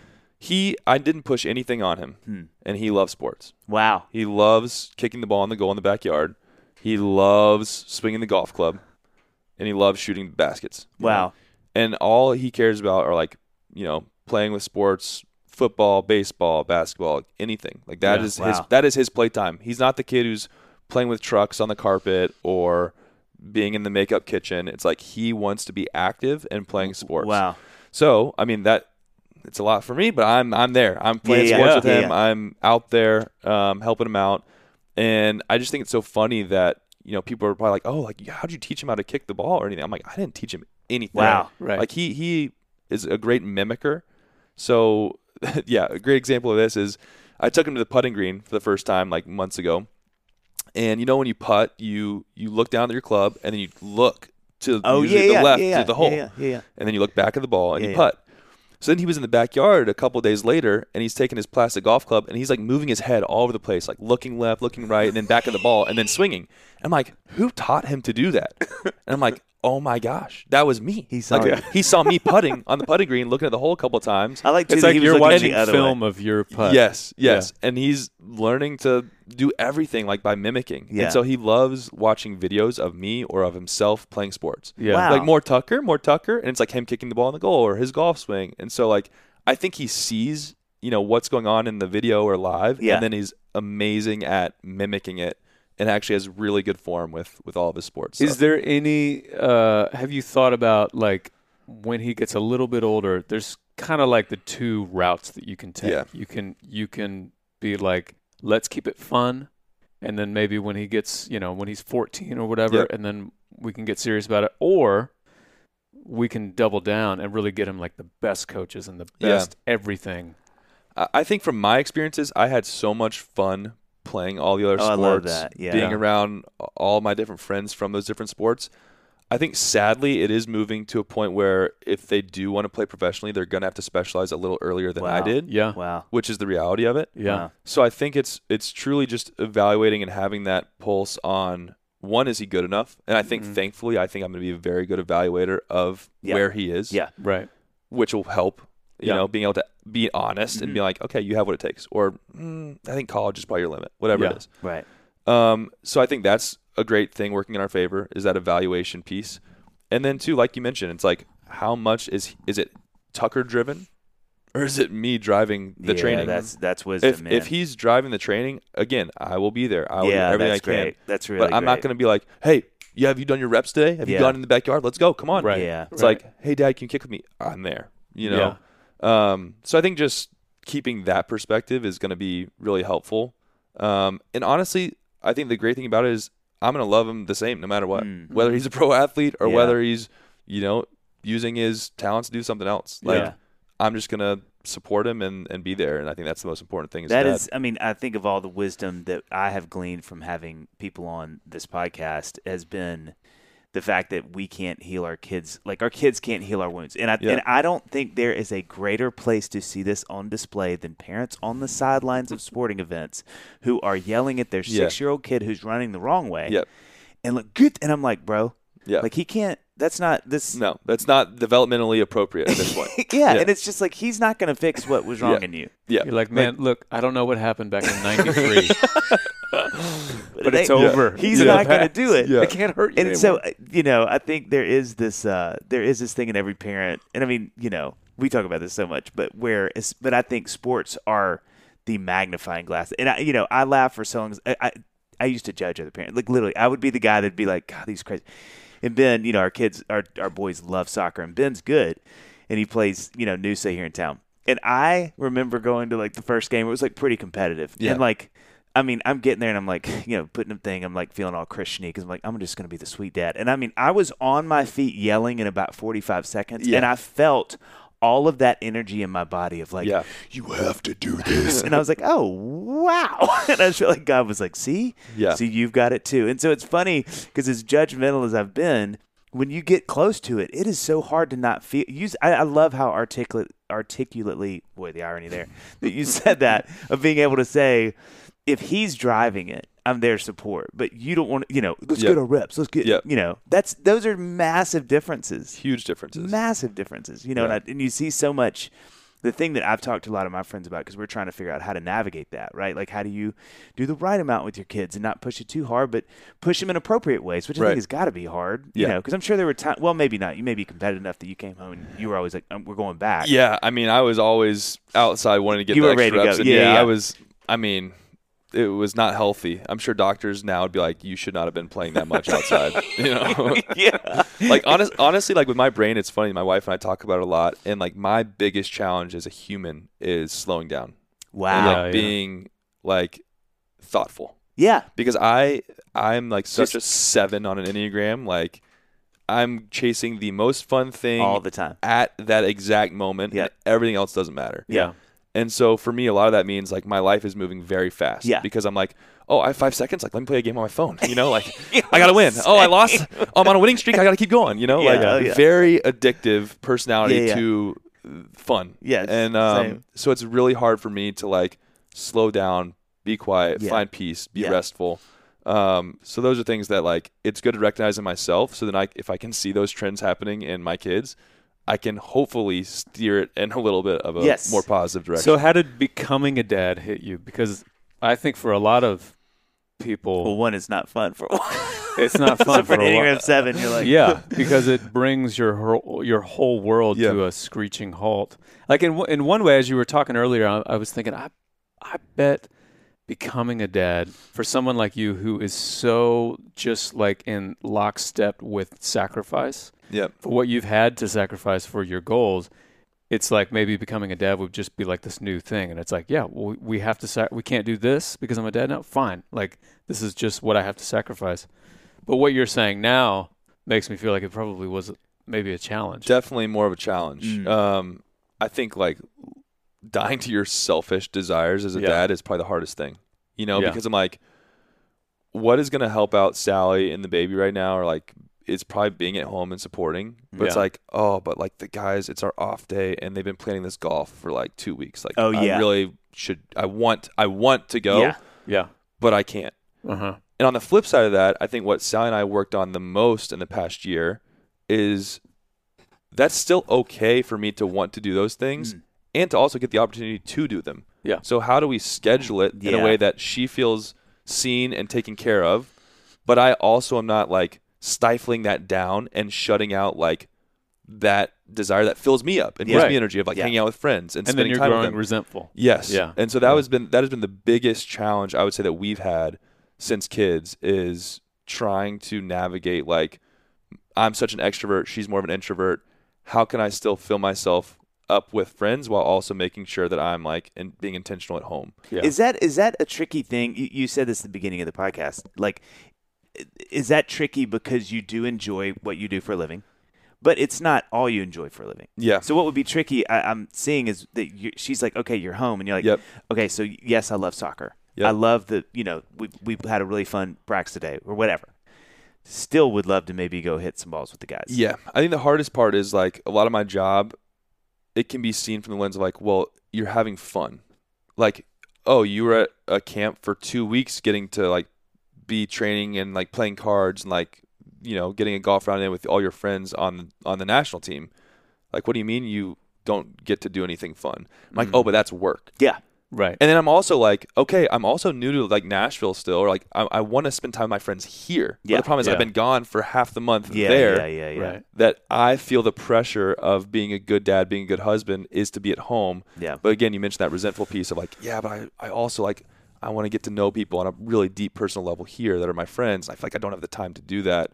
He, I didn't push anything on him, Hmm. and he loves sports. Wow. He loves kicking the ball in the goal in the backyard. He loves swinging the golf club, and he loves shooting baskets. Wow. And all he cares about are like, you know, playing with sports, football, baseball, basketball, anything. Like that Yeah. is Wow. his that is his playtime. He's not the kid who's playing with trucks on the carpet or being in the makeup kitchen. It's like he wants to be active and playing sports. Wow. So, I mean that it's a lot for me, but I'm I'm there. I'm playing Yeah, yeah, sports yeah. with Yeah, him. yeah. I'm out there um, helping him out, and I just think it's so funny that you know people are probably like, "Oh, like how did you teach him how to kick the ball or anything?" I'm like, I didn't teach him anything. Wow. Right. Like he he is a great mimicker. So yeah, a great example of this is I took him to the putting green for the first time like months ago, and you know when you putt, you you look down at your club and then you look to Oh, usually yeah, the yeah, left yeah, yeah, to the hole, yeah, yeah, yeah. and then you look back at the ball and Yeah, you yeah. putt. So then he was in the backyard a couple of days later, and he's taking his plastic golf club, and he's like moving his head all over the place, like looking left, looking right, and then back at the ball, and then swinging. I'm like, who taught him to do that? And I'm like, oh my gosh, that was me. He saw like, you. he saw me putting on the putting green, looking at the hole a couple of times. I like to It's that like he was you're looking watching the other film way. of your putt. Yes, yes. And he's learning to do everything like by mimicking. Yeah. And so he loves watching videos of me or of himself playing sports. Yeah. Wow. Like more Tucker, more Tucker, and it's like him kicking the ball in the goal or his golf swing. And so like I think he sees, you know, what's going on in the video or live, Yeah. and then he's amazing at mimicking it and actually has really good form with with all of his sports. Is So- there any? Uh, have you thought about like when he gets a little bit older? There's kind of like the two routes that you can take. Yeah. You can you can be like, let's keep it fun, and then maybe when he gets, you know, when he's fourteen or whatever, Yep. and then we can get serious about it, or we can double down and really get him like the best coaches and the Yeah. best everything. I I think from my experiences, I had so much fun playing all the other Oh, I sports, love that. Yeah. being Yeah. around all my different friends from those different sports. I think sadly it is moving to a point where if they do want to play professionally, they're going to have to specialize a little earlier than Wow. I did. Yeah. Wow. Which is the reality of it. Yeah. Wow. So I think it's it's truly just evaluating and having that pulse on, one, is he good enough? And I think Mhm. thankfully I think I'm going to be a very good evaluator of Yeah. where he is. Yeah. Right. Which will help, you Yeah. know, being able to be honest and be like, okay, you have what it takes. Or mm, I think college is probably your limit, whatever Yeah. it is. Right. Um, so I think that's a great thing working in our favor, is that evaluation piece. And then too, like you mentioned, it's like, how much is is it Tucker driven, or is it me driving the yeah, training? That's that's wisdom, if man. if he's driving the training, again, I will be there. I will yeah, do everything that's I can. great. That's really But I'm not great. going to be like, hey, yeah, have you done your reps today? Have you Yeah. gone in the backyard? Let's go. Come on. Right. Yeah. It's Right. like, hey, Dad, can you kick with me? I'm there. You know. Um, so I think just keeping that perspective is going to be really helpful. Um, and honestly, I think the great thing about it is I'm going to love him the same no matter what, Mm. whether he's a pro athlete or Yeah. whether he's, you know, using his talents to do something else. Like, Yeah. I'm just going to support him and, and be there. And I think that's the most important thing. As That dad. is, I mean, I think of all the wisdom that I have gleaned from having people on this podcast has been the fact that we can't heal our kids, like our kids can't heal our wounds. And I, Yeah. and I don't think there is a greater place to see this on display than parents on the sidelines of sporting events who are yelling at their Yeah. six-year-old kid who's running the wrong way. Yep. And look good. And I'm like, bro, Yeah. like he can't, that's not this. No, that's not developmentally appropriate at this point. yeah, Yeah. And it's just like, he's not going to fix what was wrong Yeah. in you. Yeah. You're like, man, look, I don't know what happened back in ninety-three, but it's ain't- over. He's In not the going to past. do it. Yeah. It can't hurt you And so, anymore. uh, you know, I think there is this, uh, there is this thing in every parent, and I mean, you know, we talk about this so much, but where, it's, but I think sports are the magnifying glass. And I, you know, I laugh for so long. I, I, I used to judge other parents. Like literally, I would be the guy that'd be like, God, these crazy. And Ben, you know, our kids, our our boys love soccer, and Ben's good, and he plays, you know, Noosa here in town. And I remember going to like the first game. It was like pretty competitive, Yeah. and like. I mean, I'm getting there and I'm like, you know, putting a thing. I'm like feeling all Christian-y because I'm like, I'm just going to be the sweet dad. And I mean, I was on my feet yelling in about forty-five seconds, Yeah. and I felt all of that energy in my body of like, Yeah. you have to do this. And I was like, oh, wow. And I just felt like God was like, see? Yeah. See, you've got it too. And so it's funny because as judgmental as I've been, when you get close to it, it is so hard to not feel. Use. I, I love how articulate, articulately, boy, the irony there, that you said that, of being able to say, if he's driving it, I'm there to support. But you don't want to, you know, let's Yep. get our reps. Let's get, Yep. you know, that's those are massive differences. Huge differences. Massive differences. You know, Yeah. and, I, and you see so much. The thing that I've talked to a lot of my friends about, because we're trying to figure out how to navigate that, right? Like, how do you do the right amount with your kids and not push it too hard, but push them in appropriate ways, which I Right. think has got to be hard. You Yeah. know, because I'm sure there were times. Well, maybe not. You may be competitive enough that you came home and you were always like, um, "We're going back." Yeah, I mean, I was always outside wanting to get You the were extra ready to reps. go. And Yeah, yeah, yeah. I was. I mean, it was not healthy. I'm sure doctors now would be like, "You should not have been playing that much outside." You know, yeah. like honest, honestly, like with my brain, it's funny. My wife and I talk about it a lot, and like my biggest challenge as a human is slowing down and Wow. like Yeah, yeah. being like thoughtful. Yeah. Because I I'm like such Just- a seven on an Enneagram. Like I'm chasing the most fun thing All the time. at that exact moment. Yeah. And everything else doesn't matter. Yeah. And so for me, a lot of that means like my life is moving very fast. Yeah. Because I'm like, oh, I have five seconds. Like, let me play a game on my phone. You know, like I gotta win. Oh, I lost. Oh, I'm on a winning streak. I gotta keep going. You know, Yeah, like oh, yeah. very addictive personality Yeah, yeah. to fun. Yes, And um, same. so it's really hard for me to like slow down, be quiet, Yeah. find peace, be Yeah. restful. Um, so those are things that like it's good to recognize in myself. So then I, if I can see those trends happening in my kids, I can hopefully steer it in a little bit of a Yes. more positive direction. So how did becoming a dad hit you? Because I think for a lot of people, Well, one is not fun for one. it's not So fun for for an a Enneagram lot. seven, you're like, Yeah, because it brings your whole, your whole world Yeah. to a screeching halt. Like in w- in one way, as you were talking earlier, I, I was thinking, I I bet becoming a dad for someone like you who is so just like in lockstep with sacrifice Yep. for what you've had to sacrifice for your goals. It's like maybe becoming a dad would just be like this new thing, and it's like, yeah, well, we have to. Sac- we can't do this because I'm a dad now. Fine, like this is just what I have to sacrifice. But what you're saying now makes me feel like it probably was maybe a challenge. Definitely more of a challenge. Mm. Um, I think like dying to your selfish desires as a Yeah. dad is probably the hardest thing, you know, Yeah. because I'm like, what is going to help out Sally and the baby right now? Or like, it's probably being at home and supporting. But it's Yeah. like, oh, but like the guys, it's our off day, and they've been planning this golf for like two weeks. Like, Oh, yeah. I really should. I want. I want to go, Yeah. Yeah. but I can't. Uh-huh. And on the flip side of that, I think what Sally and I worked on the most in the past year is that's still okay for me to want to do those things Mm. and to also get the opportunity to do them. Yeah. So how do we schedule it in Yeah. a way that she feels seen and taken care of, but I also am not like stifling that down and shutting out like that desire that fills me up and gives Right. me energy of like Yeah. hanging out with friends and, And then spending you're time with growing them. resentful. Yes. Yeah. And so that Yeah. has been that has been the biggest challenge I would say that we've had since kids is trying to navigate like I'm such an extrovert, she's more of an introvert. How can I still fill myself up with friends while also making sure that I'm like and being intentional at home? Yeah. Is that is that a tricky thing? You, you said this at the beginning of the podcast. Like, i- is that tricky because you do enjoy what you do for a living, but it's not all you enjoy for a living? Yeah. So what would be tricky? I, I'm seeing is that you, she's like, okay, you're home, and you're like, Yep. okay, so yes, I love soccer. Yep. I love the, you know, we we had a really fun Brax today or whatever. Still would love to maybe go hit some balls with the guys. Yeah. I think the hardest part is like a lot of my job, it can be seen from the lens of like, well, you're having fun. Like, oh, you were at a camp for two weeks getting to like be training and like playing cards and like, you know, getting a golf round in with all your friends on on the national team. Like, what do you mean you don't get to do anything fun? I'm like, oh, but that's work. Yeah. Right. And then I'm also like, okay, I'm also new to like Nashville still, or like I, I want to spend time with my friends here. Yeah. But the problem is Yeah. I've been gone for half the month Yeah. there. Yeah. Yeah. Yeah. Right. That I feel the pressure of being a good dad, being a good husband is to be at home. Yeah. But again, you mentioned that resentful piece of like, yeah, but I, I also like, I want to get to know people on a really deep personal level here that are my friends. I feel like I don't have the time to do that.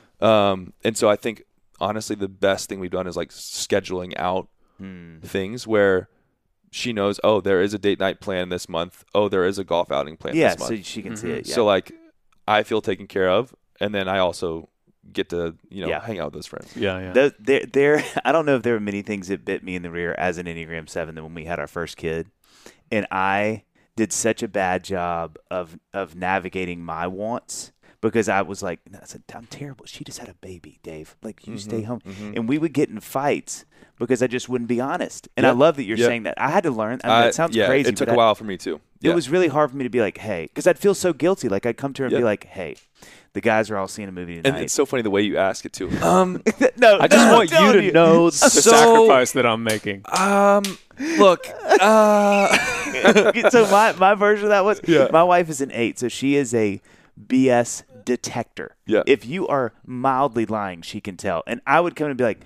Um, and so I think honestly, the best thing we've done is like scheduling out Hmm. things where she knows, oh, there is a date night plan this month. Oh, there is a golf outing plan Yeah. this month. So she can see it. Yeah. So like, I feel taken care of, and then I also get to you know Yeah. hang out with those friends. Yeah. Yeah. Those- There, there. I don't know if there were many things that bit me in the rear as an Enneagram Seven than when we had our first kid, and I did such a bad job of of navigating my wants because I was like, I said, I'm terrible. She just had a baby, Dave. Like, you stay home, and we would get in fights because I just wouldn't be honest. And I Yep. love that you're Yep. saying that. I had to learn. I mean, I- that sounds yeah, crazy. It took but a I- while for me too. It Yeah. was really hard for me to be like, hey, because I'd feel so guilty. Like I'd come to her and Yep. be like, hey, the guys are all seeing a movie tonight. and it's so funny the way you ask it too. Um, no, I just no, want I'm you telling to know the So- sacrifice that I'm making. um, look, uh, So my, my version of that was Yeah. my wife is an eight, so she is a B S detector. Yeah. If you are mildly lying, she can tell. And I would come and be like,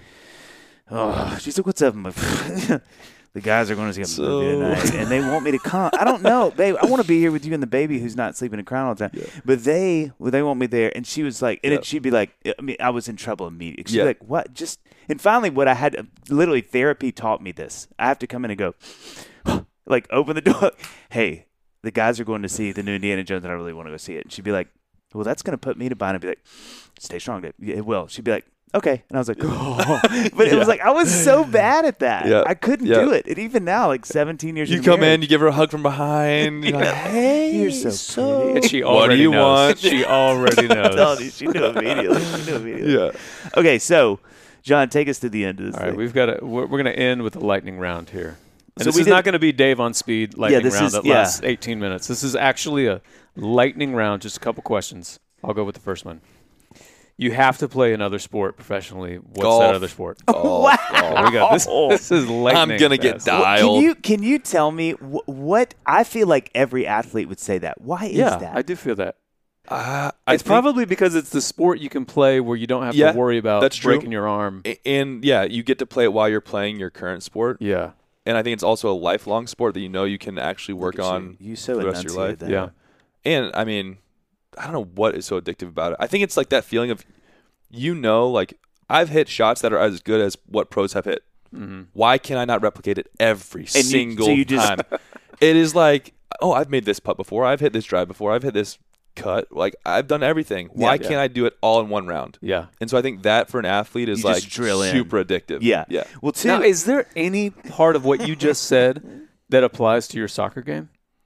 oh, she's like, what's up? I'm like, the guys are going to see a So- movie tonight, and they want me to come. I don't know, babe. I want to be here with you and the baby who's not sleeping in crown all the time. But they, well, they want me there. And she was like, and Yeah. it, she'd be like, I mean, I was in trouble immediately. She'd Yeah. be like, what? Just, and finally, what I had, literally, therapy taught me this. I have to come in and go, like, open the door. Hey, the guys are going to see the new Indiana Jones, and I really want to go see it. And she'd be like, well, that's going to put me to bind. I'd be like, stay strong, Dave. Yeah, it will. She'd be like, okay. And I was like, oh. But it was like, I was so bad at that. Yeah. I couldn't Yeah. do it. And even now, like seventeen years you into come marriage, in, you give her a hug from behind. You're like, hey, you're so, pretty. And she What do already you knows. want? She already I'm telling knows. you, she knew immediately. She knew immediately. yeah. Okay, so, John, take us to the end of this All right, thing. we've got to. We're, we're going to end with a lightning round here. And So this we is did- not going to be Dave on speed lightning this round is- that yeah. lasts eighteen minutes. This is actually a lightning round, just a couple questions. I'll go with the first one. You have to play another sport professionally. What's Golf. that other sport? Oh, Wow. There we go. This, this is lightning. I'm gonna get fast. dialed. Can you can you tell me wh- what I feel like every athlete would say that? Why is Yeah, that? I do feel that. Uh, I It's think- probably because it's the sport you can play where you don't have Yeah, to worry about that's true. breaking your arm. a- and yeah, you get to play it while you're playing your current sport. Yeah. And I think it's also a lifelong sport that you know you can actually work Look at on you. You so for the rest of your enunciated life. that. Yeah. And I mean, I don't know what is so addictive about it. I think it's like that feeling of, you know, like I've hit shots that are as good as what pros have hit. Mm-hmm. Why can I not replicate it every you- single so you just- time? It is like, oh, I've made this putt before. I've hit this drive before. I've hit this cut. Like I've done everything. Why Yeah. can't I do it all in one round? Yeah. And so I think that for an athlete is You like just drill in. super addictive. Yeah. Yeah. Well, too. Now, is there any part of what you just said that applies to your soccer game?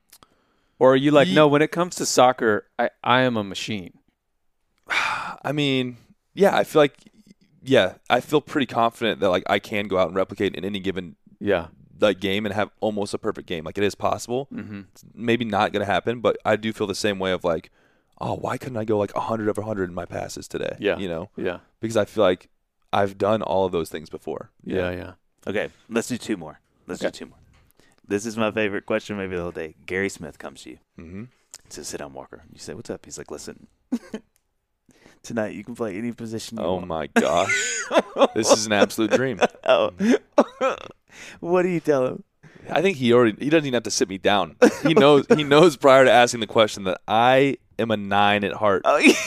Or are you like, Ye- no, when it comes to soccer, I, I am a machine? I mean, yeah, I feel like yeah, I feel pretty confident that like I can go out and replicate in any given Yeah. like game and have almost a perfect game. Like it is possible. Mm-hmm. It's maybe not going to happen, but I do feel the same way of like, oh, why couldn't I go like one hundred over one hundred in my passes today? Yeah. You know? Yeah. Because I feel like I've done all of those things before. Yeah. Yeah. Okay, let's do two more. Let's Okay. do two more. This is my favorite question maybe the whole day. Gary Smith comes to you. Mm-hmm. Says, sit down, Walker. You say, what's up? He's like, listen, tonight you can play any position you Oh want. my gosh. This is an absolute dream. Oh. What do you tell him? I think he already he doesn't even have to sit me down. He knows he knows prior to asking the question that I am a nine at heart. Oh, yeah.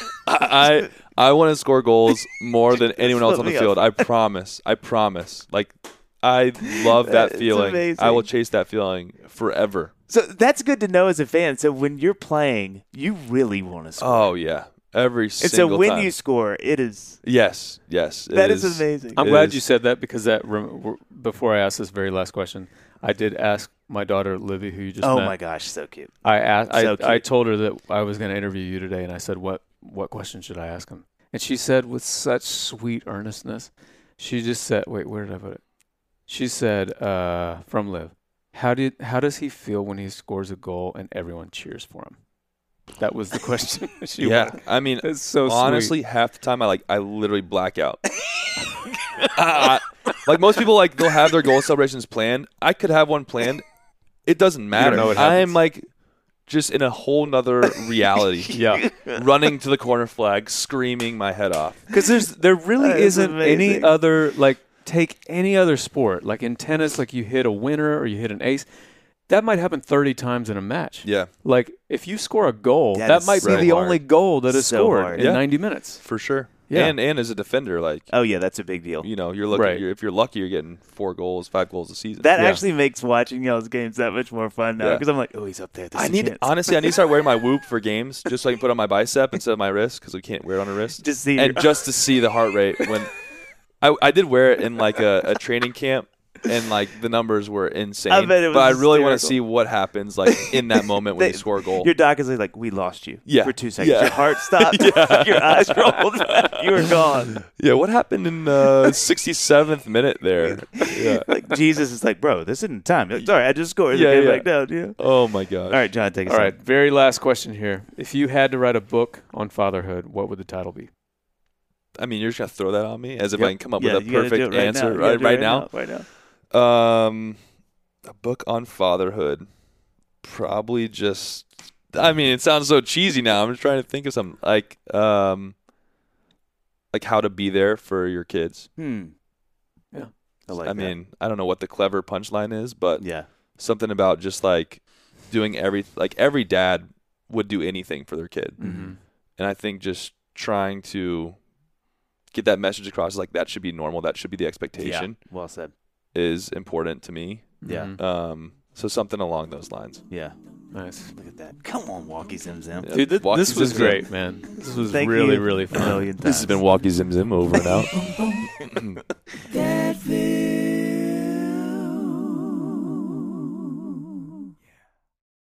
I I want to score goals more than anyone else on the Flip me field. up. I promise. I promise. Like I love that It's feeling. amazing. I will chase that feeling forever. So that's good to know as a fan. So when you're playing, you really want to score. Oh yeah, every and single so when time. you score, it is yes, yes, it that is amazing. I'm It glad is. you said that because that rem- before I asked this very last question, I did ask my daughter Livy, who you just oh met. my gosh, so cute. I asked. So I, cute. I told her that I was going to interview you today, and I said, "What what question should I ask him?" And she said, with such sweet earnestness, she just said, "Wait, where did I put it?" She said, uh, "From Liv, how did how does he feel when he scores a goal and everyone cheers for him?" That was the question. she Yeah, wanted. I mean, It's so honestly, half the time I like I literally black out. I- I- like most people, like they'll have their goal celebrations planned. I could have one planned. It doesn't matter. know what I happens. am like just in a whole nother reality. sweet. Yeah. Running to the corner flag, screaming my head off. Because there's there really That is isn't any amazing. other, like, take any other sport, like in tennis, like you hit a winner or you hit an ace, that might happen thirty times in a match. Yeah, Like if you score a goal, That that, is might so be the hard. only goal that is So scored hard. in Yeah. ninety minutes. for sure. Yeah. And and as a defender, like Oh yeah, that's a big deal. you know, you're looking. Right. You're, if you're lucky, you're getting four goals, five goals a season. That Yeah. actually makes watching y'all's games that much more fun now Yeah. because I'm like, oh, he's up there. This I is a need chance. honestly, I need to start wearing my Whoop for games just so I can put it on my bicep instead of my wrist because we can't wear it on a wrist. Just see and your- just to see the heart rate when I, I did wear it in like a, a training camp and like the numbers were insane. I bet it was but I really want to hysterical. see what happens like in that moment when They- you score a goal. Your doc is like, we lost you Yeah. for two seconds. Yeah. Your heart stopped. Your eyes rolled back. You were gone. Yeah, what happened in uh, sixty-seventh minute there? Yeah. Like Jesus is like, bro, this isn't time. You're like, sorry, I just scored. Yeah, Yeah, yeah. back down. Yeah. Oh my god. All right, John, take us All home. right, very last question here. If you had to write a book on fatherhood, what would the title be? I mean, you're just gonna throw that on me as if Yep. I can come up Yeah, with a you gotta do perfect it right answer now. You gotta right, do it right now. Right now. Um, a book on fatherhood. Probably just. I mean, it sounds so cheesy now. I'm just trying to think of something like, um, like how to be there for your kids. Hmm. Yeah. I like I that. mean, I don't know what the clever punchline is, but yeah. something about just like doing every like every dad would do anything for their kid, Mm-hmm. and I think just trying to get that message across like that should be normal. That should be the expectation. Yeah. Well said. Is important to me. Yeah. Mhm. Um, so something along those lines. Yeah. Nice. Look at that. Come on, Walkie Zim Zim. Yeah. Dude, th- Walkie this was Zim Zim. great, man. This was Thank really, you really a fun. million This has times. been Walkie Zim Zim over and out.